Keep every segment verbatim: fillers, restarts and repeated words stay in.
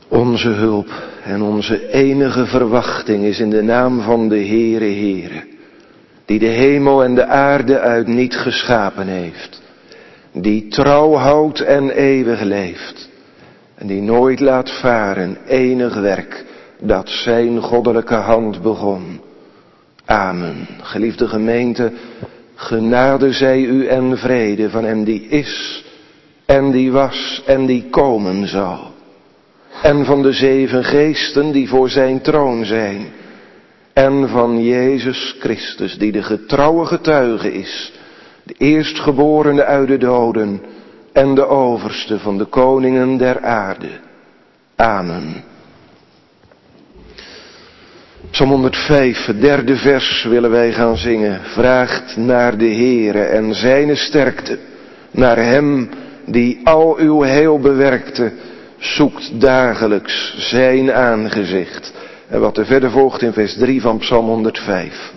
Onze hulp en onze enige verwachting is in de naam van de Heere Heere, die de hemel en de aarde uit niet geschapen heeft, die trouw houdt en eeuwig leeft, en die nooit laat varen enig werk dat zijn goddelijke hand begon. Amen. Geliefde gemeente, genade zij u en vrede van hem die is en die was en die komen zal. En van de zeven geesten die voor zijn troon zijn. En van Jezus Christus die de getrouwe getuige is. De eerstgeborene uit de doden en de overste van de koningen der aarde. Amen. Psalm honderdvijf, het derde vers willen wij gaan zingen. Vraagt naar de Heere en zijne sterkte. Naar hem die al uw heil bewerkte. Zoekt dagelijks zijn aangezicht. En wat er verder volgt in vers drie van Psalm honderdvijf.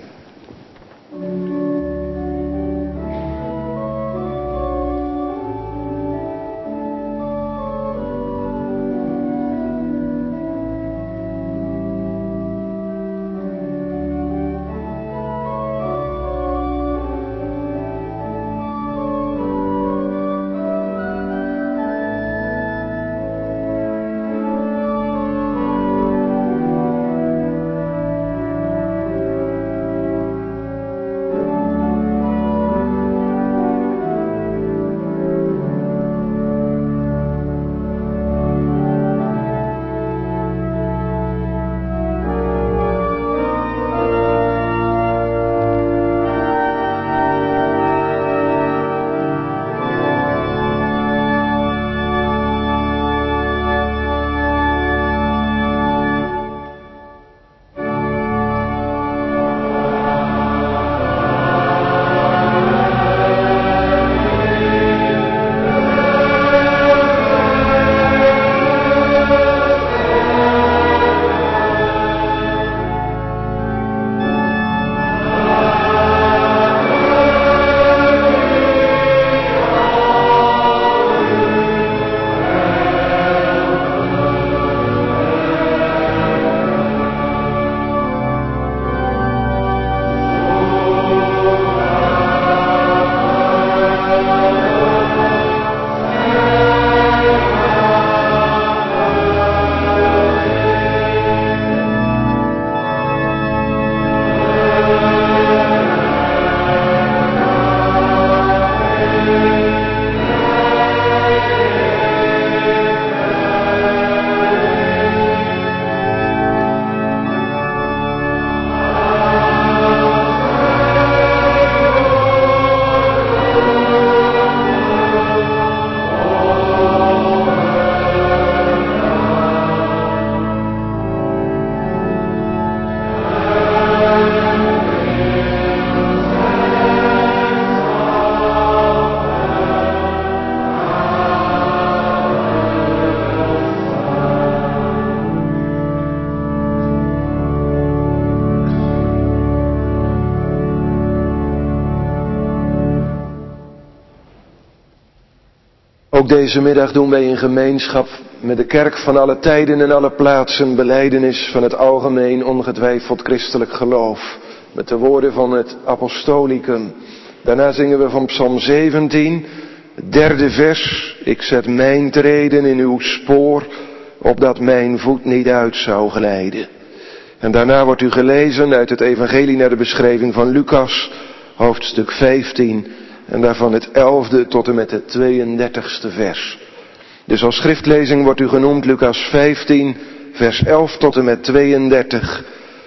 Ook deze middag doen wij in gemeenschap met de kerk van alle tijden en alle plaatsen belijdenis van het algemeen ongetwijfeld christelijk geloof. Met de woorden van het apostolicum. Daarna zingen we van Psalm zeventien, het derde vers. Ik zet mijn treden in uw spoor, opdat mijn voet niet uit zou glijden. En daarna wordt u gelezen uit het evangelie naar de beschrijving van Lucas, hoofdstuk vijftien. En daarvan het elfde tot en met het tweeëndertigste vers. Dus als schriftlezing wordt u genoemd Lucas vijftien, vers elf tot en met tweeëndertig.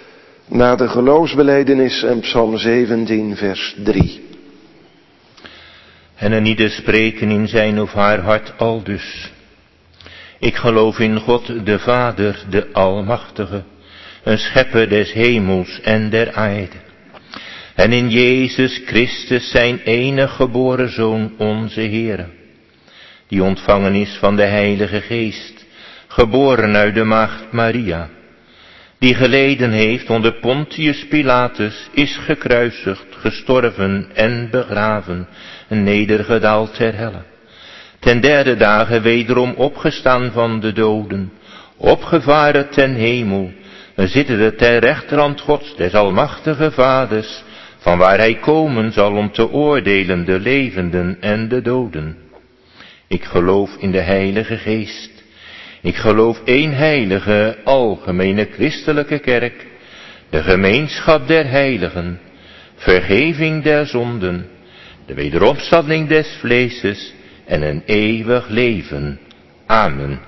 Na de geloofsbelijdenis en Psalm zeventien, vers drie. En een ieder spreken in zijn of haar hart aldus. Ik geloof in God de Vader, de Almachtige, een schepper des hemels en der aarde. En in Jezus Christus zijn enige geboren Zoon, onze Heere, die ontvangen is van de Heilige Geest, geboren uit de maagd Maria, die geleden heeft onder Pontius Pilatus, is gekruisigd, gestorven en begraven, nedergedaald ter helle. Ten derde dagen wederom opgestaan van de doden, Opgevaren ten hemel, zittende ter rechterhand Gods, des almachtige Vaders, van waar hij komen zal om te oordelen de levenden en de doden. Ik geloof in de Heilige Geest. Ik geloof één heilige, algemene christelijke kerk, de gemeenschap der heiligen, vergeving der zonden, de wederopstanding des vleeses en een eeuwig leven. Amen.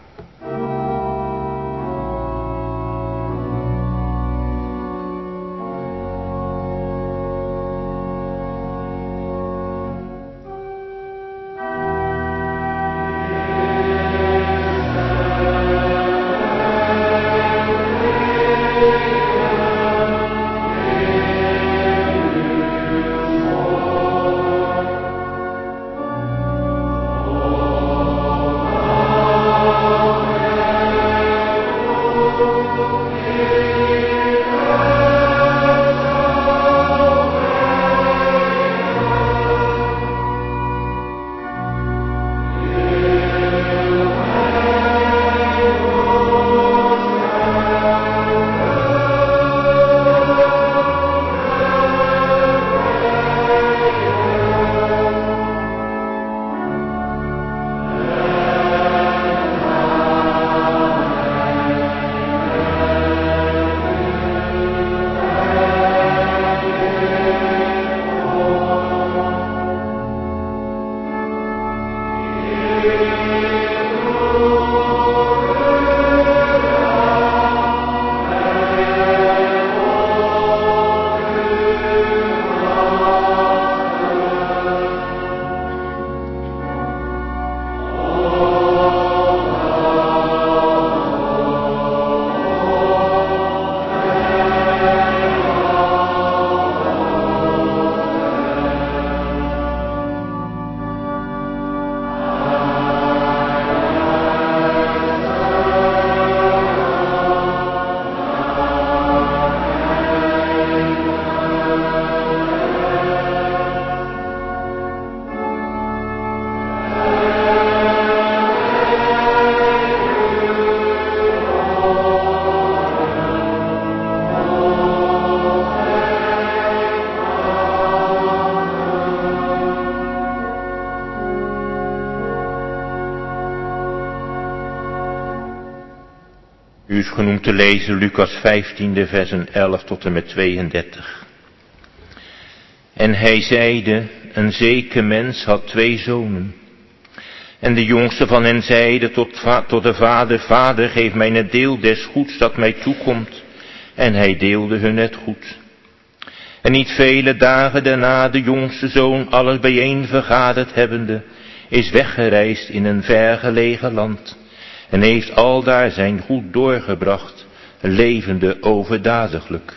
U is genoemd te lezen Lucas vijftien, versen elf tot en met tweeëndertig. En hij zeide, een zeker mens had twee zonen. En de jongste van hen zeide tot, va- tot de vader, vader, geef mij het deel des goeds dat mij toekomt. En hij deelde hun het goed. En niet vele dagen daarna de jongste zoon, alles bijeen vergaderd hebbende, is weggereisd in een vergelegen land. En heeft aldaar zijn goed doorgebracht, levende overdadiglijk.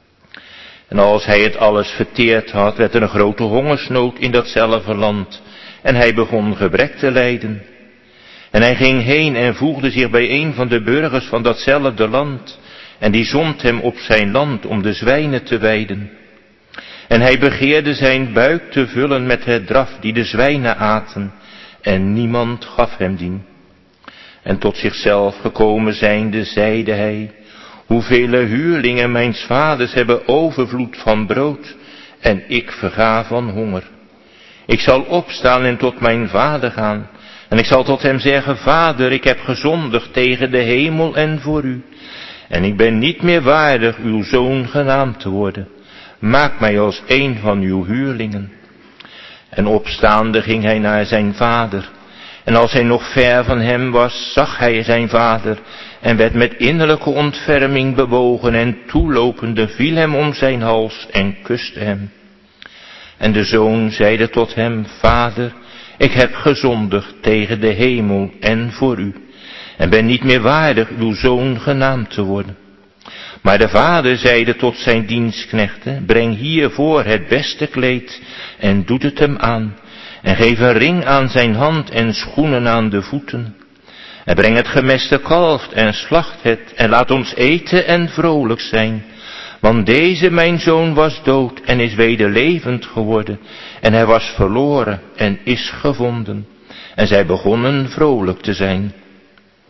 En als hij het alles verteerd had, werd er een grote hongersnood in datzelfde land. En hij begon gebrek te lijden. En hij ging heen en voegde zich bij een van de burgers van datzelfde land. En die zond hem op zijn land om de zwijnen te weiden. En hij begeerde zijn buik te vullen met het draf die de zwijnen aten. En niemand gaf hem dien. En tot zichzelf gekomen zijnde, zeide hij, hoevele huurlingen mijns vaders hebben overvloed van brood, en ik verga van honger. Ik zal opstaan en tot mijn vader gaan, en ik zal tot hem zeggen, vader, ik heb gezondigd tegen de hemel en voor u, en ik ben niet meer waardig uw zoon genaamd te worden. Maak mij als een van uw huurlingen. En opstaande ging hij naar zijn vader. En als hij nog ver van hem was, zag hij zijn vader en werd met innerlijke ontferming bewogen en toelopende viel hem om zijn hals en kuste hem. En de zoon zeide tot hem, vader, ik heb gezondigd tegen de hemel en voor u en ben niet meer waardig uw zoon genaamd te worden. Maar de vader zeide tot zijn dienstknechten, breng hiervoor het beste kleed en doet het hem aan. En geef een ring aan zijn hand en schoenen aan de voeten. En breng het gemeste kalf en slacht het en laat ons eten en vrolijk zijn. Want deze mijn zoon was dood en is weder levend geworden. En hij was verloren en is gevonden. En zij begonnen vrolijk te zijn.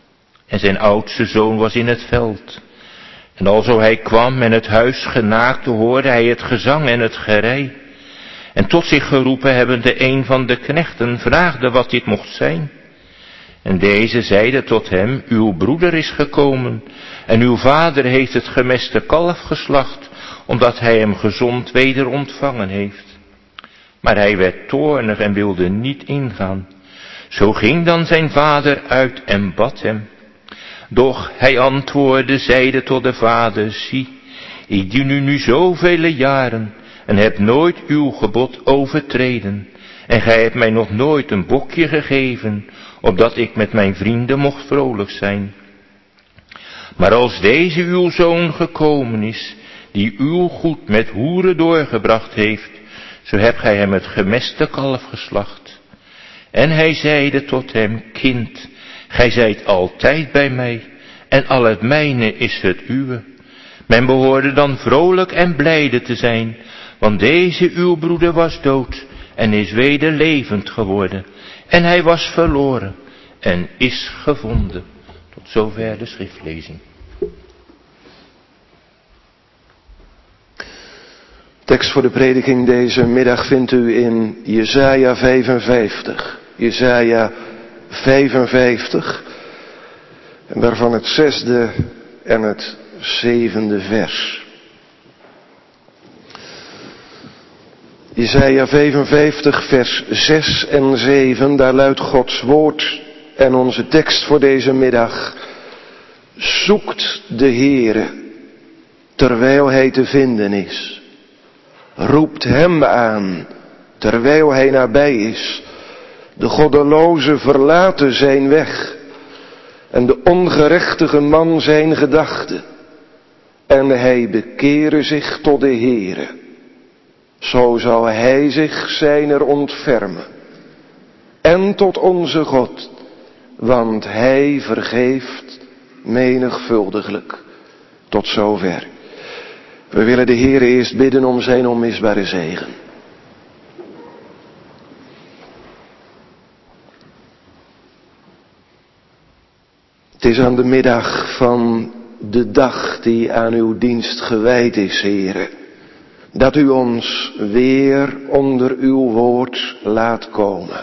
En zijn oudste zoon was in het veld. En alzo hij kwam en het huis genaakte, hoorde hij het gezang en het gerei. En tot zich geroepen hebbende een van de knechten vraagde wat dit mocht zijn. En deze zeide tot hem, uw broeder is gekomen, en uw vader heeft het gemeste kalf geslacht, omdat hij hem gezond weder ontvangen heeft. Maar hij werd toornig en wilde niet ingaan. Zo ging dan zijn vader uit en bad hem. Doch hij antwoordde, zeide tot de vader, zie, ik dien u nu zoveel jaren, en heb nooit uw gebod overtreden, en gij hebt mij nog nooit een bokje gegeven, opdat ik met mijn vrienden mocht vrolijk zijn. Maar als deze uw zoon gekomen is, die uw goed met hoeren doorgebracht heeft, zo hebt gij hem het gemeste kalf geslacht. En hij zeide tot hem, kind, gij zijt altijd bij mij, en al het mijne is het uwe. Men behoorde dan vrolijk en blijde te zijn, want deze uw broeder was dood, en is weder levend geworden, en hij was verloren, en is gevonden. Tot zover de schriftlezing. Tekst voor de prediking deze middag vindt u in Jesaja vijfenvijftig. Jesaja vijfenvijftig, en daarvan het zesde en het zevende vers. Jesaja vijfenvijftig, vers zes en zeven, daar luidt Gods woord en onze tekst voor deze middag. Zoekt de Heere, terwijl hij te vinden is. Roept hem aan, terwijl hij nabij is. De goddeloze verlaten zijn weg, en de ongerechtige man zijn gedachten. En hij bekere zich tot de Heere. Zo zal hij zich zijner ontfermen. En tot onze God, want hij vergeeft menigvuldiglijk. Tot zover. We willen de Heere eerst bidden om zijn onmisbare zegen. Het is aan de middag van de dag die aan uw dienst gewijd is, Heere, dat u ons weer onder uw woord laat komen.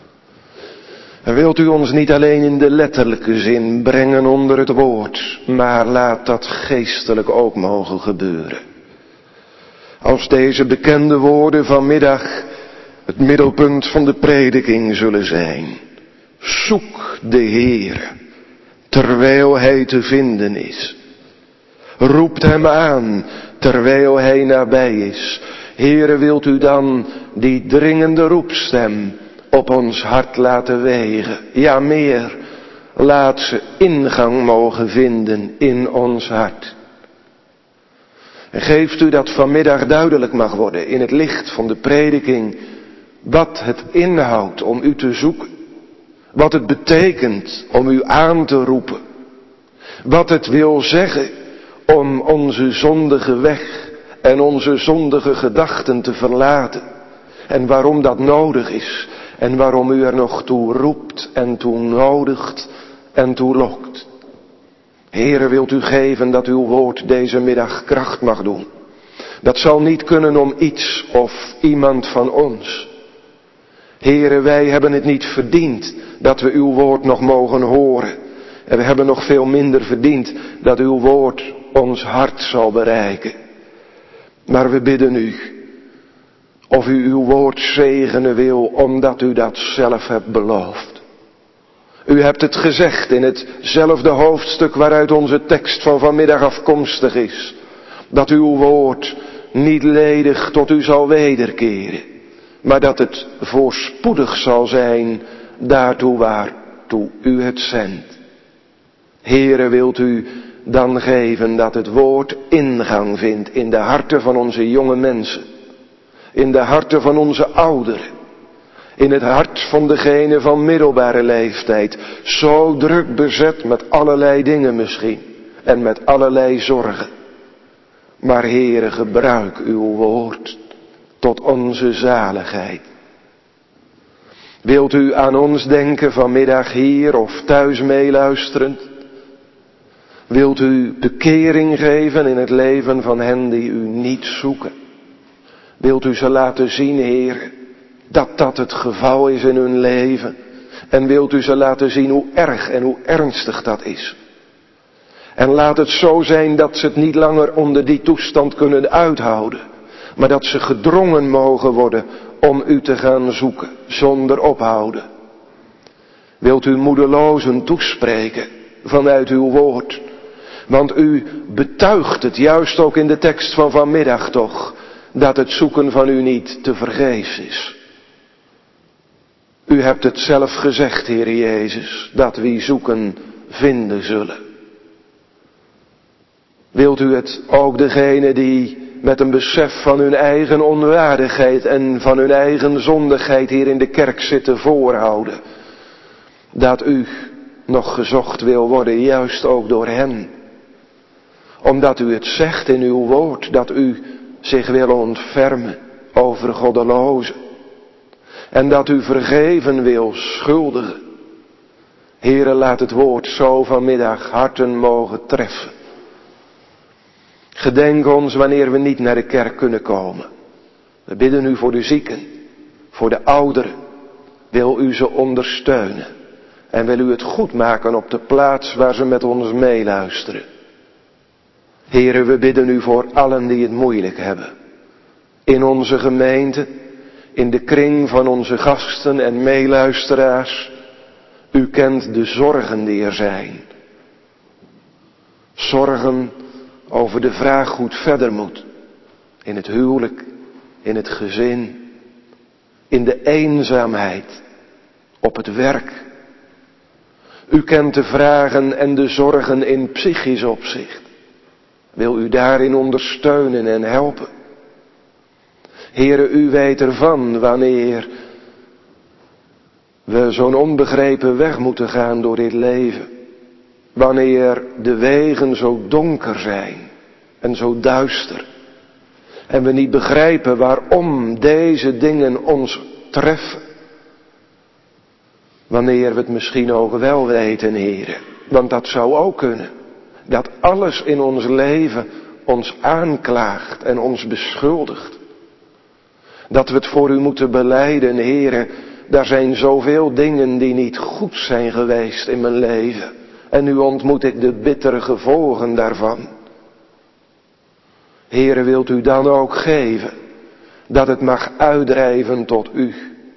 En wilt u ons niet alleen in de letterlijke zin brengen onder het woord, maar laat dat geestelijk ook mogen gebeuren. Als deze bekende woorden vanmiddag het middelpunt van de prediking zullen zijn. Zoek de Heere, terwijl hij te vinden is. Roept hem aan, terwijl hij nabij is. Heere, wilt u dan die dringende roepstem op ons hart laten wegen. Ja, meer, laat ze ingang mogen vinden in ons hart. En geeft u dat vanmiddag duidelijk mag worden in het licht van de prediking, wat het inhoudt om u te zoeken. Wat het betekent om u aan te roepen. Wat het wil zeggen om onze zondige weg en onze zondige gedachten te verlaten. En waarom dat nodig is. En waarom u er nog toe roept en toe nodigt en toe lokt. Heere, wilt u geven dat uw woord deze middag kracht mag doen. Dat zal niet kunnen om iets of iemand van ons. Heere, wij hebben het niet verdiend dat we uw woord nog mogen horen. En we hebben nog veel minder verdiend dat uw woord ons hart zal bereiken. Maar we bidden u, of u uw woord zegenen wil, omdat u dat zelf hebt beloofd. U hebt het gezegd in hetzelfde hoofdstuk waaruit onze tekst van vanmiddag afkomstig is. Dat uw woord niet ledig tot u zal wederkeren. Maar dat het voorspoedig zal zijn daartoe waartoe u het zendt. Heere, wilt u dan geven dat het woord ingang vindt in de harten van onze jonge mensen. In de harten van onze ouderen. In het hart van degene van middelbare leeftijd. Zo druk bezet met allerlei dingen misschien. En met allerlei zorgen. Maar Heere, gebruik uw woord tot onze zaligheid. Wilt u aan ons denken vanmiddag hier of thuis meeluisterend? Wilt u bekering geven in het leven van hen die u niet zoeken? Wilt u ze laten zien, Heer, dat dat het geval is in hun leven? En wilt u ze laten zien hoe erg en hoe ernstig dat is? En laat het zo zijn dat ze het niet langer onder die toestand kunnen uithouden, maar dat ze gedrongen mogen worden om u te gaan zoeken, zonder ophouden. Wilt u moedelozen toespreken vanuit uw woord? Want u betuigt het juist ook in de tekst van vanmiddag toch, dat het zoeken van u niet te vergeefs is. U hebt het zelf gezegd, Heer Jezus, dat wie zoeken vinden zullen. Wilt u het ook degene die met een besef van hun eigen onwaardigheid en van hun eigen zondigheid hier in de kerk zitten voorhouden, dat u nog gezocht wil worden, juist ook door hen. Omdat u het zegt in uw woord, dat u zich wil ontfermen over goddelozen. En dat u vergeven wil schuldigen. Heere, laat het woord zo vanmiddag harten mogen treffen. Gedenk ons wanneer we niet naar de kerk kunnen komen. We bidden u voor de zieken, voor de ouderen. Wil u ze ondersteunen. En wil u het goed maken op de plaats waar ze met ons meeluisteren. Heere, we bidden u voor allen die het moeilijk hebben. In onze gemeente, in de kring van onze gasten en meeluisteraars. U kent de zorgen die er zijn. Zorgen over de vraag hoe het verder moet. In het huwelijk, in het gezin, in de eenzaamheid, op het werk. U kent de vragen en de zorgen in psychisch opzicht. Wil u daarin ondersteunen en helpen? Heere, u weet ervan wanneer we zo'n onbegrepen weg moeten gaan door dit leven. Wanneer de wegen zo donker zijn en zo duister. En we niet begrijpen waarom deze dingen ons treffen. Wanneer we het misschien ook wel weten, Heere. Want dat zou ook kunnen. Dat alles in ons leven ons aanklaagt en ons beschuldigt. Dat we het voor u moeten belijden, Heere. Daar zijn zoveel dingen die niet goed zijn geweest in mijn leven. En nu ontmoet ik de bittere gevolgen daarvan. Heere, wilt u dan ook geven dat het mag uitdrijven tot u.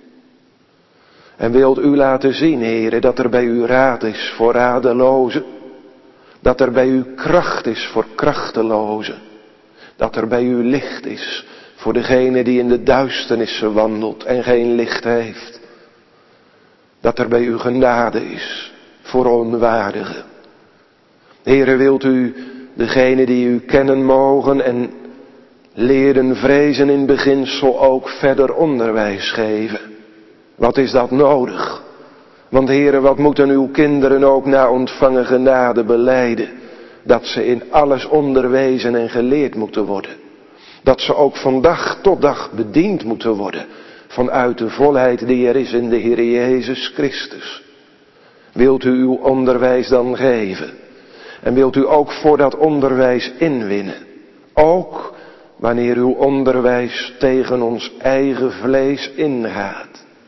En wilt u laten zien, Heere, dat er bij u raad is voor radelozen. Dat er bij u kracht is voor krachtelozen. Dat er bij u licht is voor degene die in de duisternissen wandelt en geen licht heeft. Dat er bij u genade is voor onwaardigen. Heere, wilt u degene die u kennen mogen en leren vrezen in beginsel ook verder onderwijs geven. Wat is dat nodig? Want Heere, wat moeten uw kinderen ook na ontvangen genade belijden? Dat ze in alles onderwezen en geleerd moeten worden. Dat ze ook van dag tot dag bediend moeten worden. Vanuit de volheid die er is in de Heer Jezus Christus. Wilt u uw onderwijs dan geven? En wilt u ook voor dat onderwijs inwinnen? Ook wanneer uw onderwijs tegen ons eigen vlees ingaat.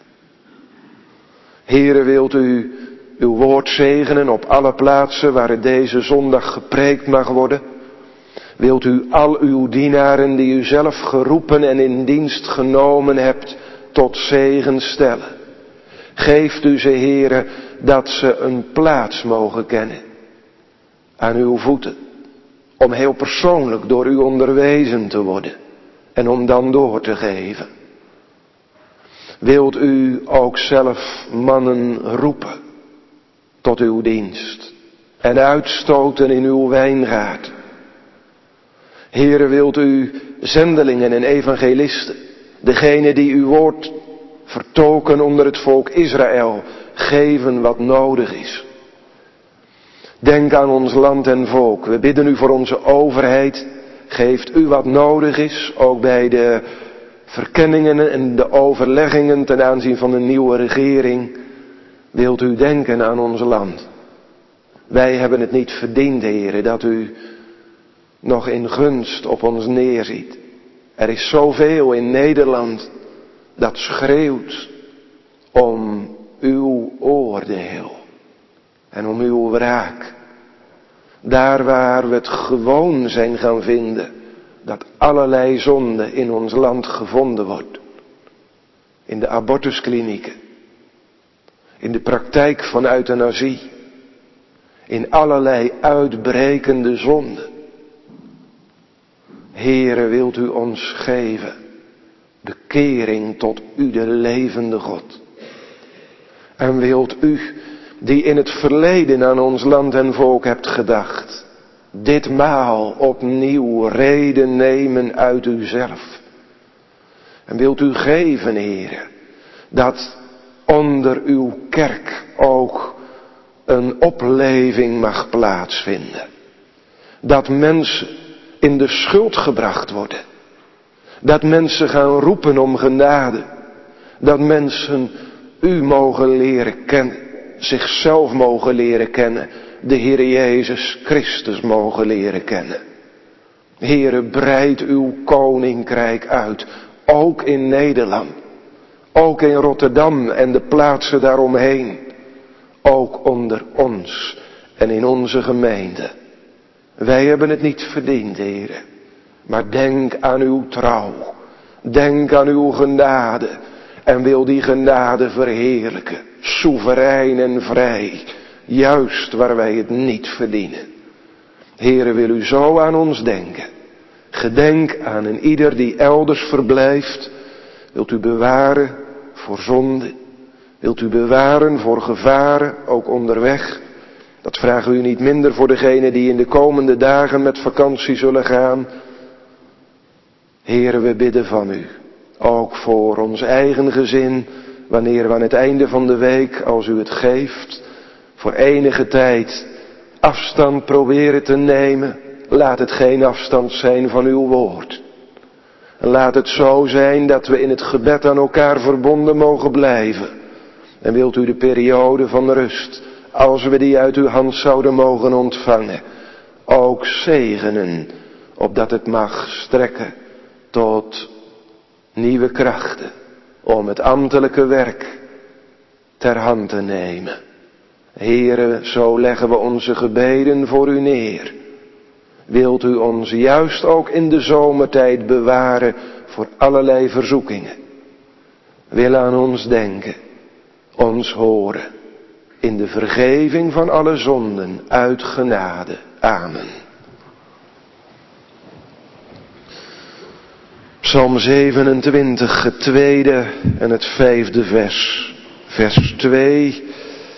Heere, wilt u uw woord zegenen op alle plaatsen waar het deze zondag gepreekt mag worden? Wilt u al uw dienaren die u zelf geroepen en in dienst genomen hebt tot zegen stellen? Geeft u ze, Heere, dat ze een plaats mogen kennen aan uw voeten, om heel persoonlijk door u onderwezen te worden en om dan door te geven. Wilt u ook zelf mannen roepen tot uw dienst en uitstoten in uw wijngaard? Heere, wilt u zendelingen en evangelisten, degene die uw woord vertolken onder het volk Israël, geven wat nodig is? Denk aan ons land en volk. We bidden u voor onze overheid. Geeft u wat nodig is, ook bij de verkenningen en de overleggingen ten aanzien van de nieuwe regering. Wilt u denken aan ons land. Wij hebben het niet verdiend, Heere, dat u nog in gunst op ons neerziet. Er is zoveel in Nederland dat schreeuwt om uw oordeel en om uw wraak. Daar waar we het gewoon zijn gaan vinden dat allerlei zonde in ons land gevonden wordt. In de abortusklinieken, in de praktijk van euthanasie, in allerlei uitbrekende zonden. Heere, wilt u ons geven bekering tot u de levende God. En wilt u, die in het verleden aan ons land en volk hebt gedacht, ditmaal opnieuw reden nemen uit uzelf. En wilt u geven, Heere, dat onder uw kerk ook een opleving mag plaatsvinden. Dat mensen in de schuld gebracht worden. Dat mensen gaan roepen om genade. Dat mensen u mogen leren kennen. Zichzelf mogen leren kennen. De Heer Jezus Christus mogen leren kennen. Heere, breid uw koninkrijk uit. Ook in Nederland. Ook in Rotterdam en de plaatsen daaromheen. Ook onder ons en in onze gemeente. Wij hebben het niet verdiend, Heere. Maar denk aan uw trouw. Denk aan uw genade. En wil die genade verheerlijken. Soeverein en vrij. Juist waar wij het niet verdienen. Heere, wil u zo aan ons denken. Gedenk aan een ieder die elders verblijft. Wilt u bewaren voor zonde. Wilt u bewaren voor gevaren, ook onderweg. Dat vragen we u niet minder voor degenen die in de komende dagen met vakantie zullen gaan. Heere, we bidden van u. Ook voor ons eigen gezin, wanneer we aan het einde van de week, als u het geeft, voor enige tijd afstand proberen te nemen. Laat het geen afstand zijn van uw woord. En laat het zo zijn dat we in het gebed aan elkaar verbonden mogen blijven. En wilt u de periode van rust, als we die uit uw hand zouden mogen ontvangen, ook zegenen, opdat het mag strekken tot nieuwe krachten, om het ambtelijke werk ter hand te nemen. Heere, zo leggen we onze gebeden voor u neer. Wilt u ons juist ook in de zomertijd bewaren voor allerlei verzoekingen. Wil aan ons denken, ons horen, in de vergeving van alle zonden uit genade. Amen. Psalm zevenentwintig, het tweede en het vijfde vers. Vers twee.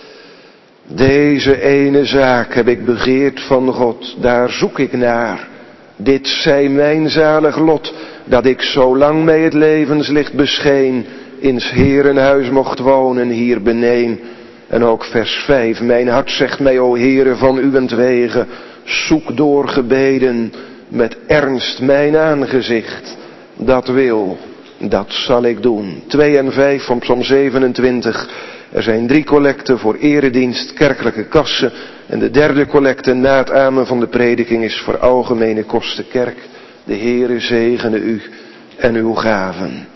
Deze ene zaak heb ik begeerd van God, daar zoek ik naar. Dit zij mijn zalig lot, dat ik zolang mij het levenslicht bescheen, in 's Heerenhuis mocht wonen hier beneen. En ook vers vijf, mijn hart zegt mij, o Heere, van uwentwege, zoek door gebeden met ernst mijn aangezicht. Dat wil, dat zal ik doen. twee en vijf van Psalm zevenentwintig. Er zijn drie collecten voor eredienst, kerkelijke kassen. En de derde collecte na het amen van de prediking is voor algemene kosten kerk. De Heere zegene u en uw gaven.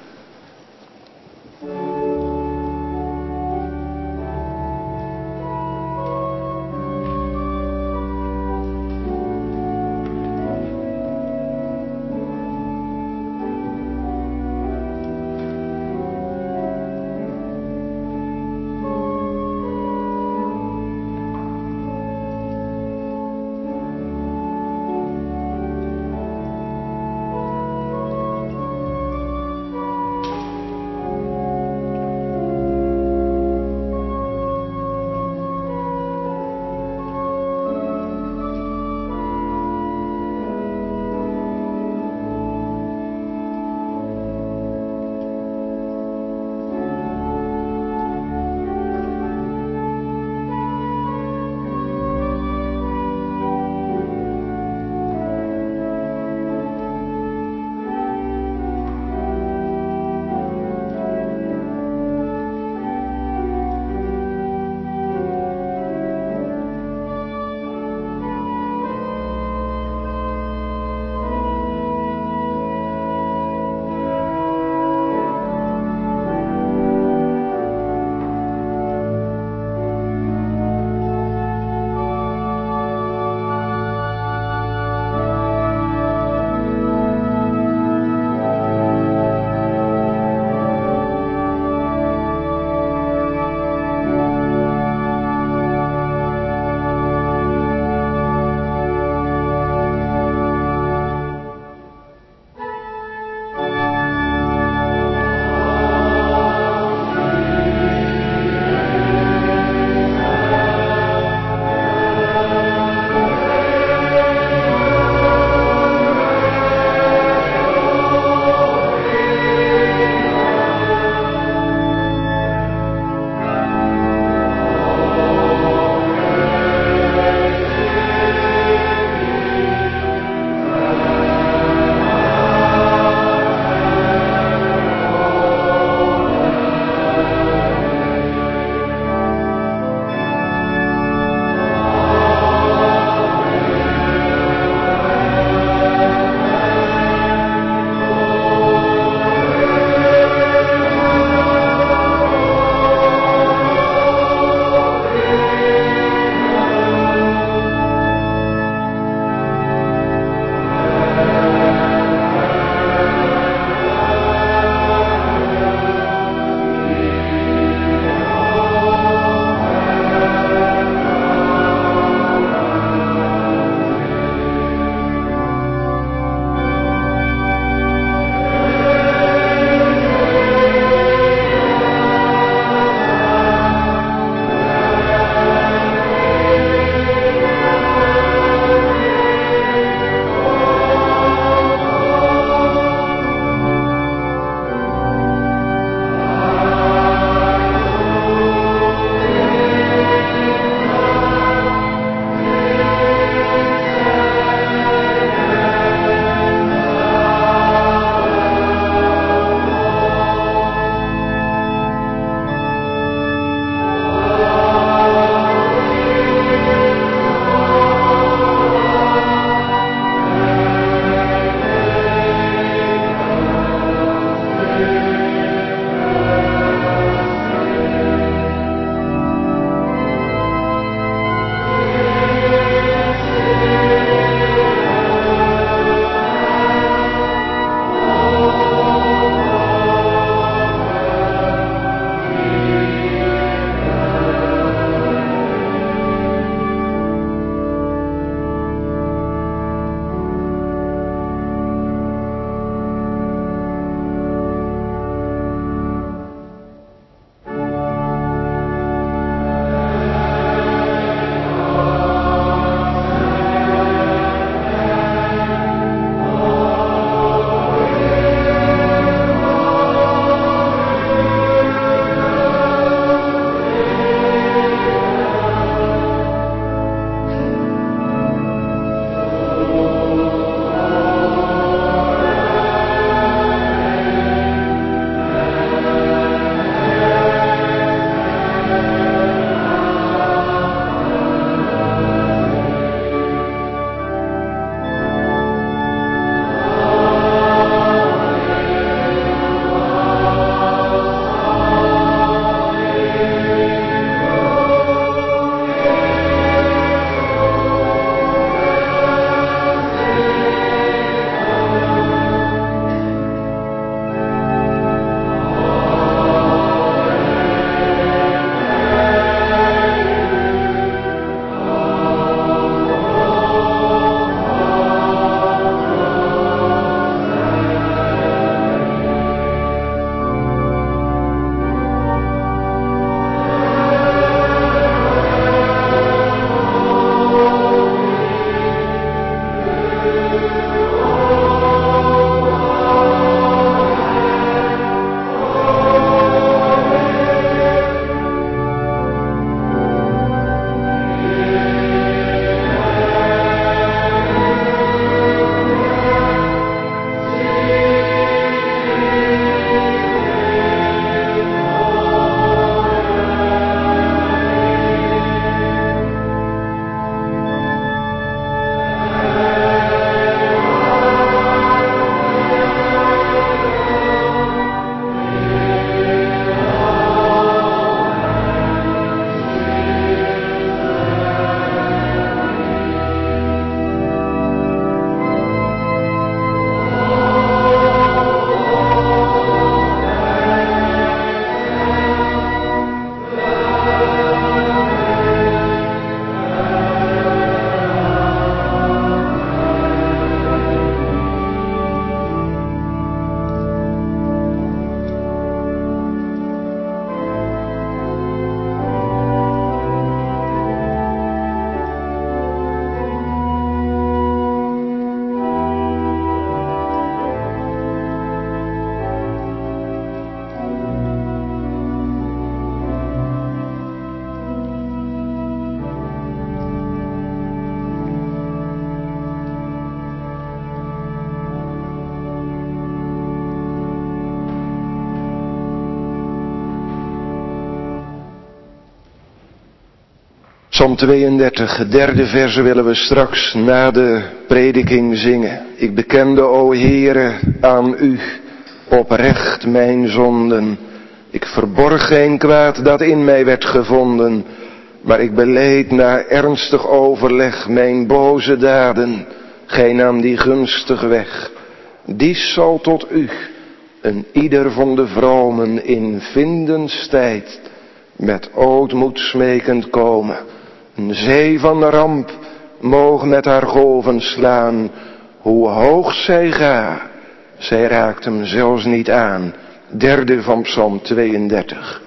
Psalm tweeëndertig, het derde vers willen we straks na de prediking zingen. Ik bekende, o Heere, aan u oprecht mijn zonden. Ik verborg geen kwaad dat in mij werd gevonden, maar ik beleed na ernstig overleg mijn boze daden. Gij nam die gunstig weg. Die zal tot u, een ieder van de vromen in vindenstijd, met ootmoed smekend komen. Een zee van ramp moog met haar golven slaan. Hoe hoog zij ga, zij raakt hem zelfs niet aan. Derde van Psalm tweeëndertig.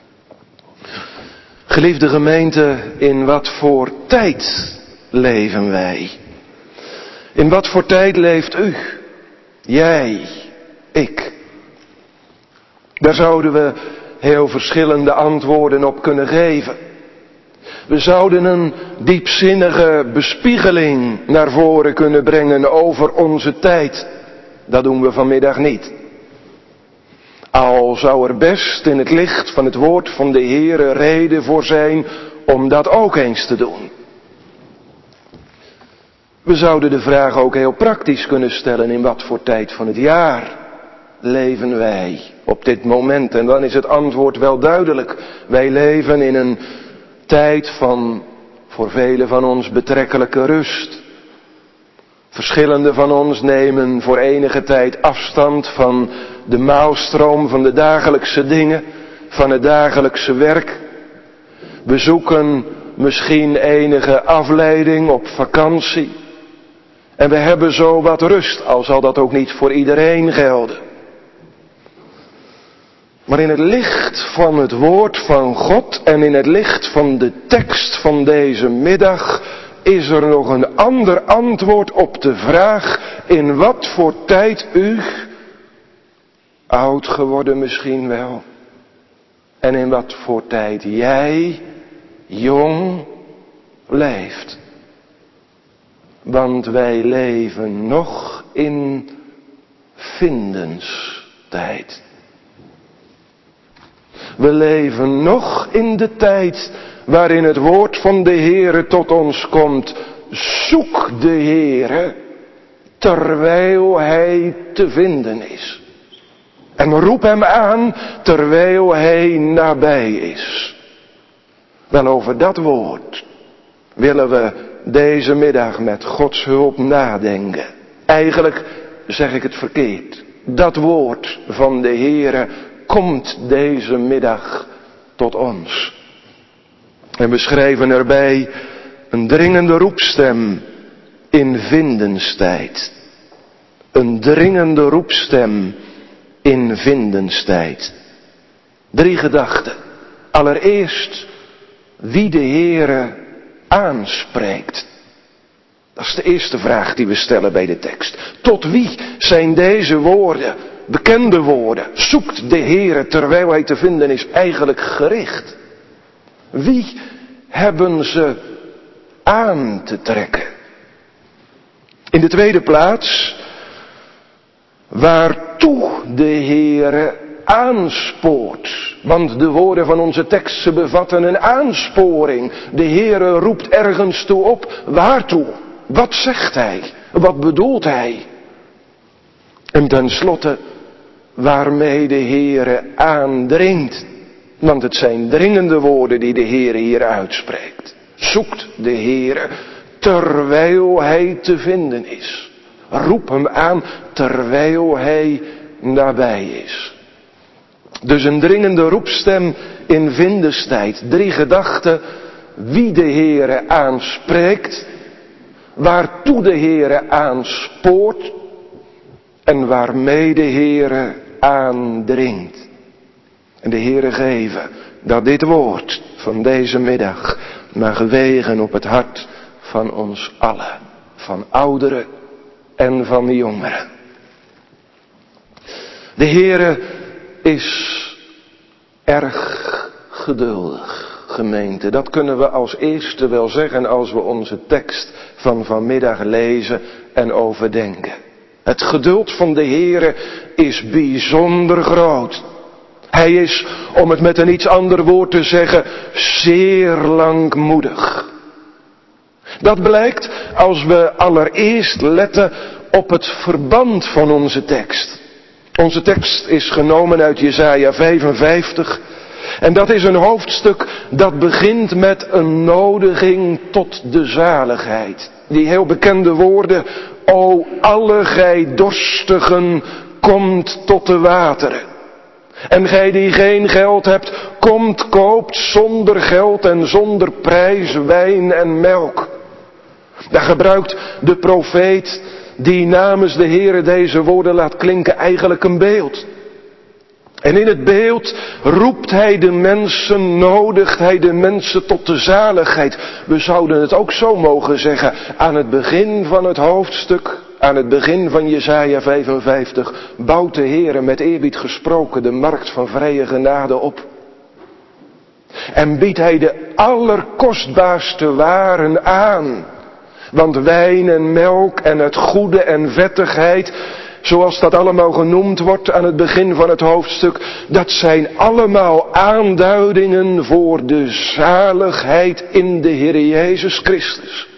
Geliefde gemeente, in wat voor tijd leven wij? In wat voor tijd leeft u? Jij, ik. Daar zouden we heel verschillende antwoorden op kunnen geven. We zouden een diepzinnige bespiegeling naar voren kunnen brengen over onze tijd. Dat doen we vanmiddag niet. Al zou er best in het licht van het woord van de Heere reden voor zijn om dat ook eens te doen. We zouden de vraag ook heel praktisch kunnen stellen: in wat voor tijd van het jaar leven wij op dit moment? En dan is het antwoord wel duidelijk. Wij leven in een tijd van, voor velen van ons, betrekkelijke rust. Verschillende van ons nemen voor enige tijd afstand van de maalstroom van de dagelijkse dingen, van het dagelijkse werk. We zoeken misschien enige afleiding op vakantie. En we hebben zo wat rust, al zal dat ook niet voor iedereen gelden. Maar in het licht van het woord van God en in het licht van de tekst van deze middag is er nog een ander antwoord op de vraag: in wat voor tijd u, oud geworden misschien wel, en in wat voor tijd jij, jong, leeft. Want wij leven nog in vindenstijd. We leven nog in de tijd waarin het woord van de Heere tot ons komt. Zoek de Heere terwijl hij te vinden is. En roep hem aan terwijl hij nabij is. Wel, over dat woord willen we deze middag met Gods hulp nadenken. Eigenlijk zeg ik het verkeerd. Dat woord van de Heere komt deze middag tot ons. En we schrijven erbij een dringende roepstem in vindenstijd. Een dringende roepstem in vindenstijd. Drie gedachten. Allereerst, wie de Heere aanspreekt. Dat is de eerste vraag die we stellen bij de tekst. Tot wie zijn deze woorden, bekende woorden, zoekt de Heere terwijl hij te vinden is, eigenlijk gericht? Wie hebben ze aan te trekken? In de tweede plaats, waartoe de Heere aanspoort. Want de woorden van onze tekst, ze bevatten een aansporing. De Heere roept ergens toe op. Waartoe? Wat zegt hij? Wat bedoelt hij? En tenslotte, waarmee de Heere aandringt. Want het zijn dringende woorden die de Heere hier uitspreekt. Zoekt de Heere terwijl hij te vinden is. Roep hem aan terwijl hij nabij is. Dus een dringende roepstem in vindenstijd. Drie gedachten: wie de Heere aanspreekt, waartoe de Heere aanspoort en waarmee de Heere aandringt. En de Heere geven dat dit woord van deze middag mag wegen op het hart van ons allen, van ouderen en van jongeren. De Heere is erg geduldig, gemeente. Dat kunnen we als eerste wel zeggen als we onze tekst van vanmiddag lezen en overdenken. Het geduld van de Heere is bijzonder groot. Hij is, om het met een iets ander woord te zeggen, zeer langmoedig. Dat blijkt als we allereerst letten op het verband van onze tekst. Onze tekst is genomen uit Jesaja vijfenvijftig. En dat is een hoofdstuk dat begint met een nodiging tot de zaligheid. Die heel bekende woorden, o alle gij dorstigen, komt tot de wateren. En gij die geen geld hebt, komt, koopt zonder geld en zonder prijs wijn en melk. Daar gebruikt de profeet die namens de Heere deze woorden laat klinken eigenlijk een beeld. En in het beeld roept hij de mensen, nodigt hij de mensen tot de zaligheid. We zouden het ook zo mogen zeggen, aan het begin van het hoofdstuk, aan het begin van Jesaja vijfenvijftig, bouwt de Heere met eerbied gesproken de markt van vrije genade op. En biedt hij de allerkostbaarste waren aan. Want wijn en melk en het goede en vettigheid, zoals dat allemaal genoemd wordt aan het begin van het hoofdstuk, dat zijn allemaal aanduidingen voor de zaligheid in de Heer Jezus Christus.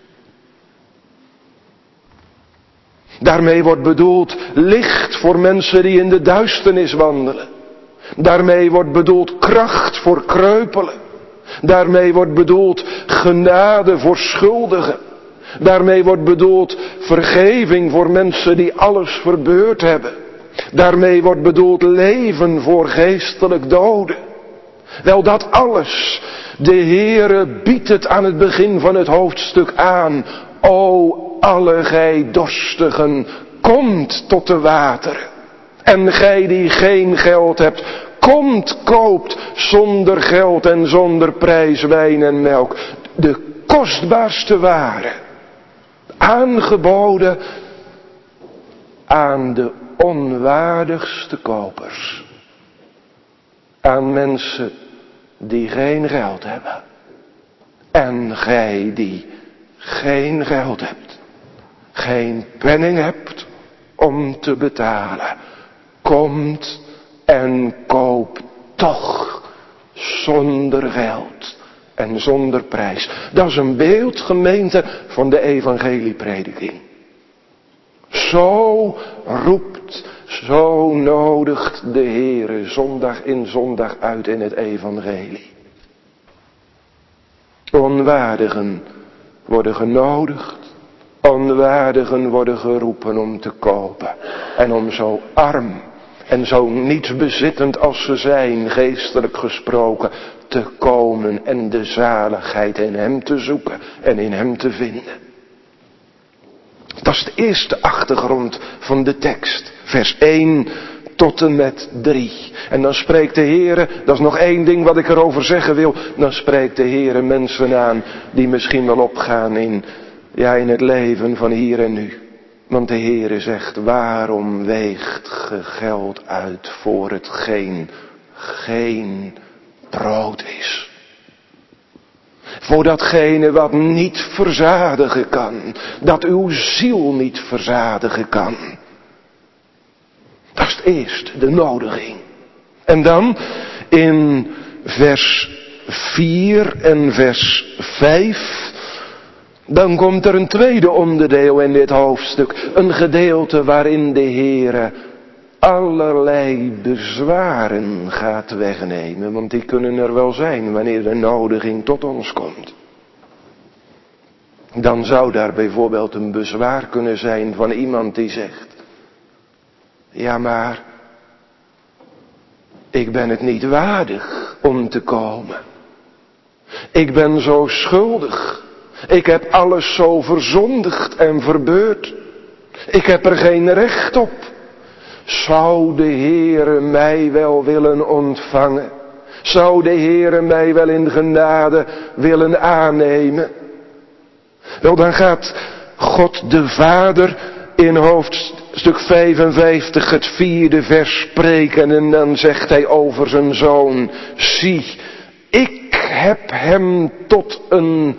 Daarmee wordt bedoeld licht voor mensen die in de duisternis wandelen. Daarmee wordt bedoeld kracht voor kreupelen. Daarmee wordt bedoeld genade voor schuldigen. Daarmee wordt bedoeld vergeving voor mensen die alles verbeurd hebben. Daarmee wordt bedoeld leven voor geestelijk doden. Wel, dat alles, de Heere biedt het aan het begin van het hoofdstuk aan. O, alle gij dorstigen, komt tot de wateren. En gij die geen geld hebt, komt, koopt zonder geld en zonder prijs wijn en melk. De kostbaarste waren. Aangeboden aan de onwaardigste kopers. Aan mensen die geen geld hebben. En gij die geen geld hebt. Geen penning hebt om te betalen. Komt en koopt toch zonder geld. En zonder prijs. Dat is een beeld, gemeente, van de evangelieprediking. Zo roept, zo nodigt de Heere zondag in zondag uit in het evangelie. Onwaardigen worden genodigd. Onwaardigen worden geroepen om te kopen. En om zo arm en zo nietsbezittend als ze zijn, geestelijk gesproken, te komen en de zaligheid in hem te zoeken en in hem te vinden. Dat is de eerste achtergrond van de tekst. Vers één tot en met drie. En dan spreekt de Heere, dat is nog één ding wat ik erover zeggen wil. Dan spreekt de Heere mensen aan die misschien wel opgaan in, ja, in het leven van hier en nu. Want de Heere zegt, waarom weegt ge geld uit voor hetgeen geen brood is? Voor datgene wat niet verzadigen kan. Dat uw ziel niet verzadigen kan. Dat is het eerste, de nodiging. En dan in vers vier en vers vijf... dan komt er een tweede onderdeel in dit hoofdstuk. Een gedeelte waarin de Heere allerlei bezwaren gaat wegnemen. Want die kunnen er wel zijn wanneer de nodiging tot ons komt. Dan zou daar bijvoorbeeld een bezwaar kunnen zijn van iemand die zegt: ja, maar ik ben het niet waardig om te komen. Ik ben zo schuldig. Ik heb alles zo verzondigd en verbeurd. Ik heb er geen recht op. Zou de Heere mij wel willen ontvangen? Zou de Heere mij wel in genade willen aannemen? Wel, dan gaat God de Vader in hoofdstuk vijfenvijftig het vierde vers spreken. En dan zegt hij over zijn zoon: zie, ik heb hem tot een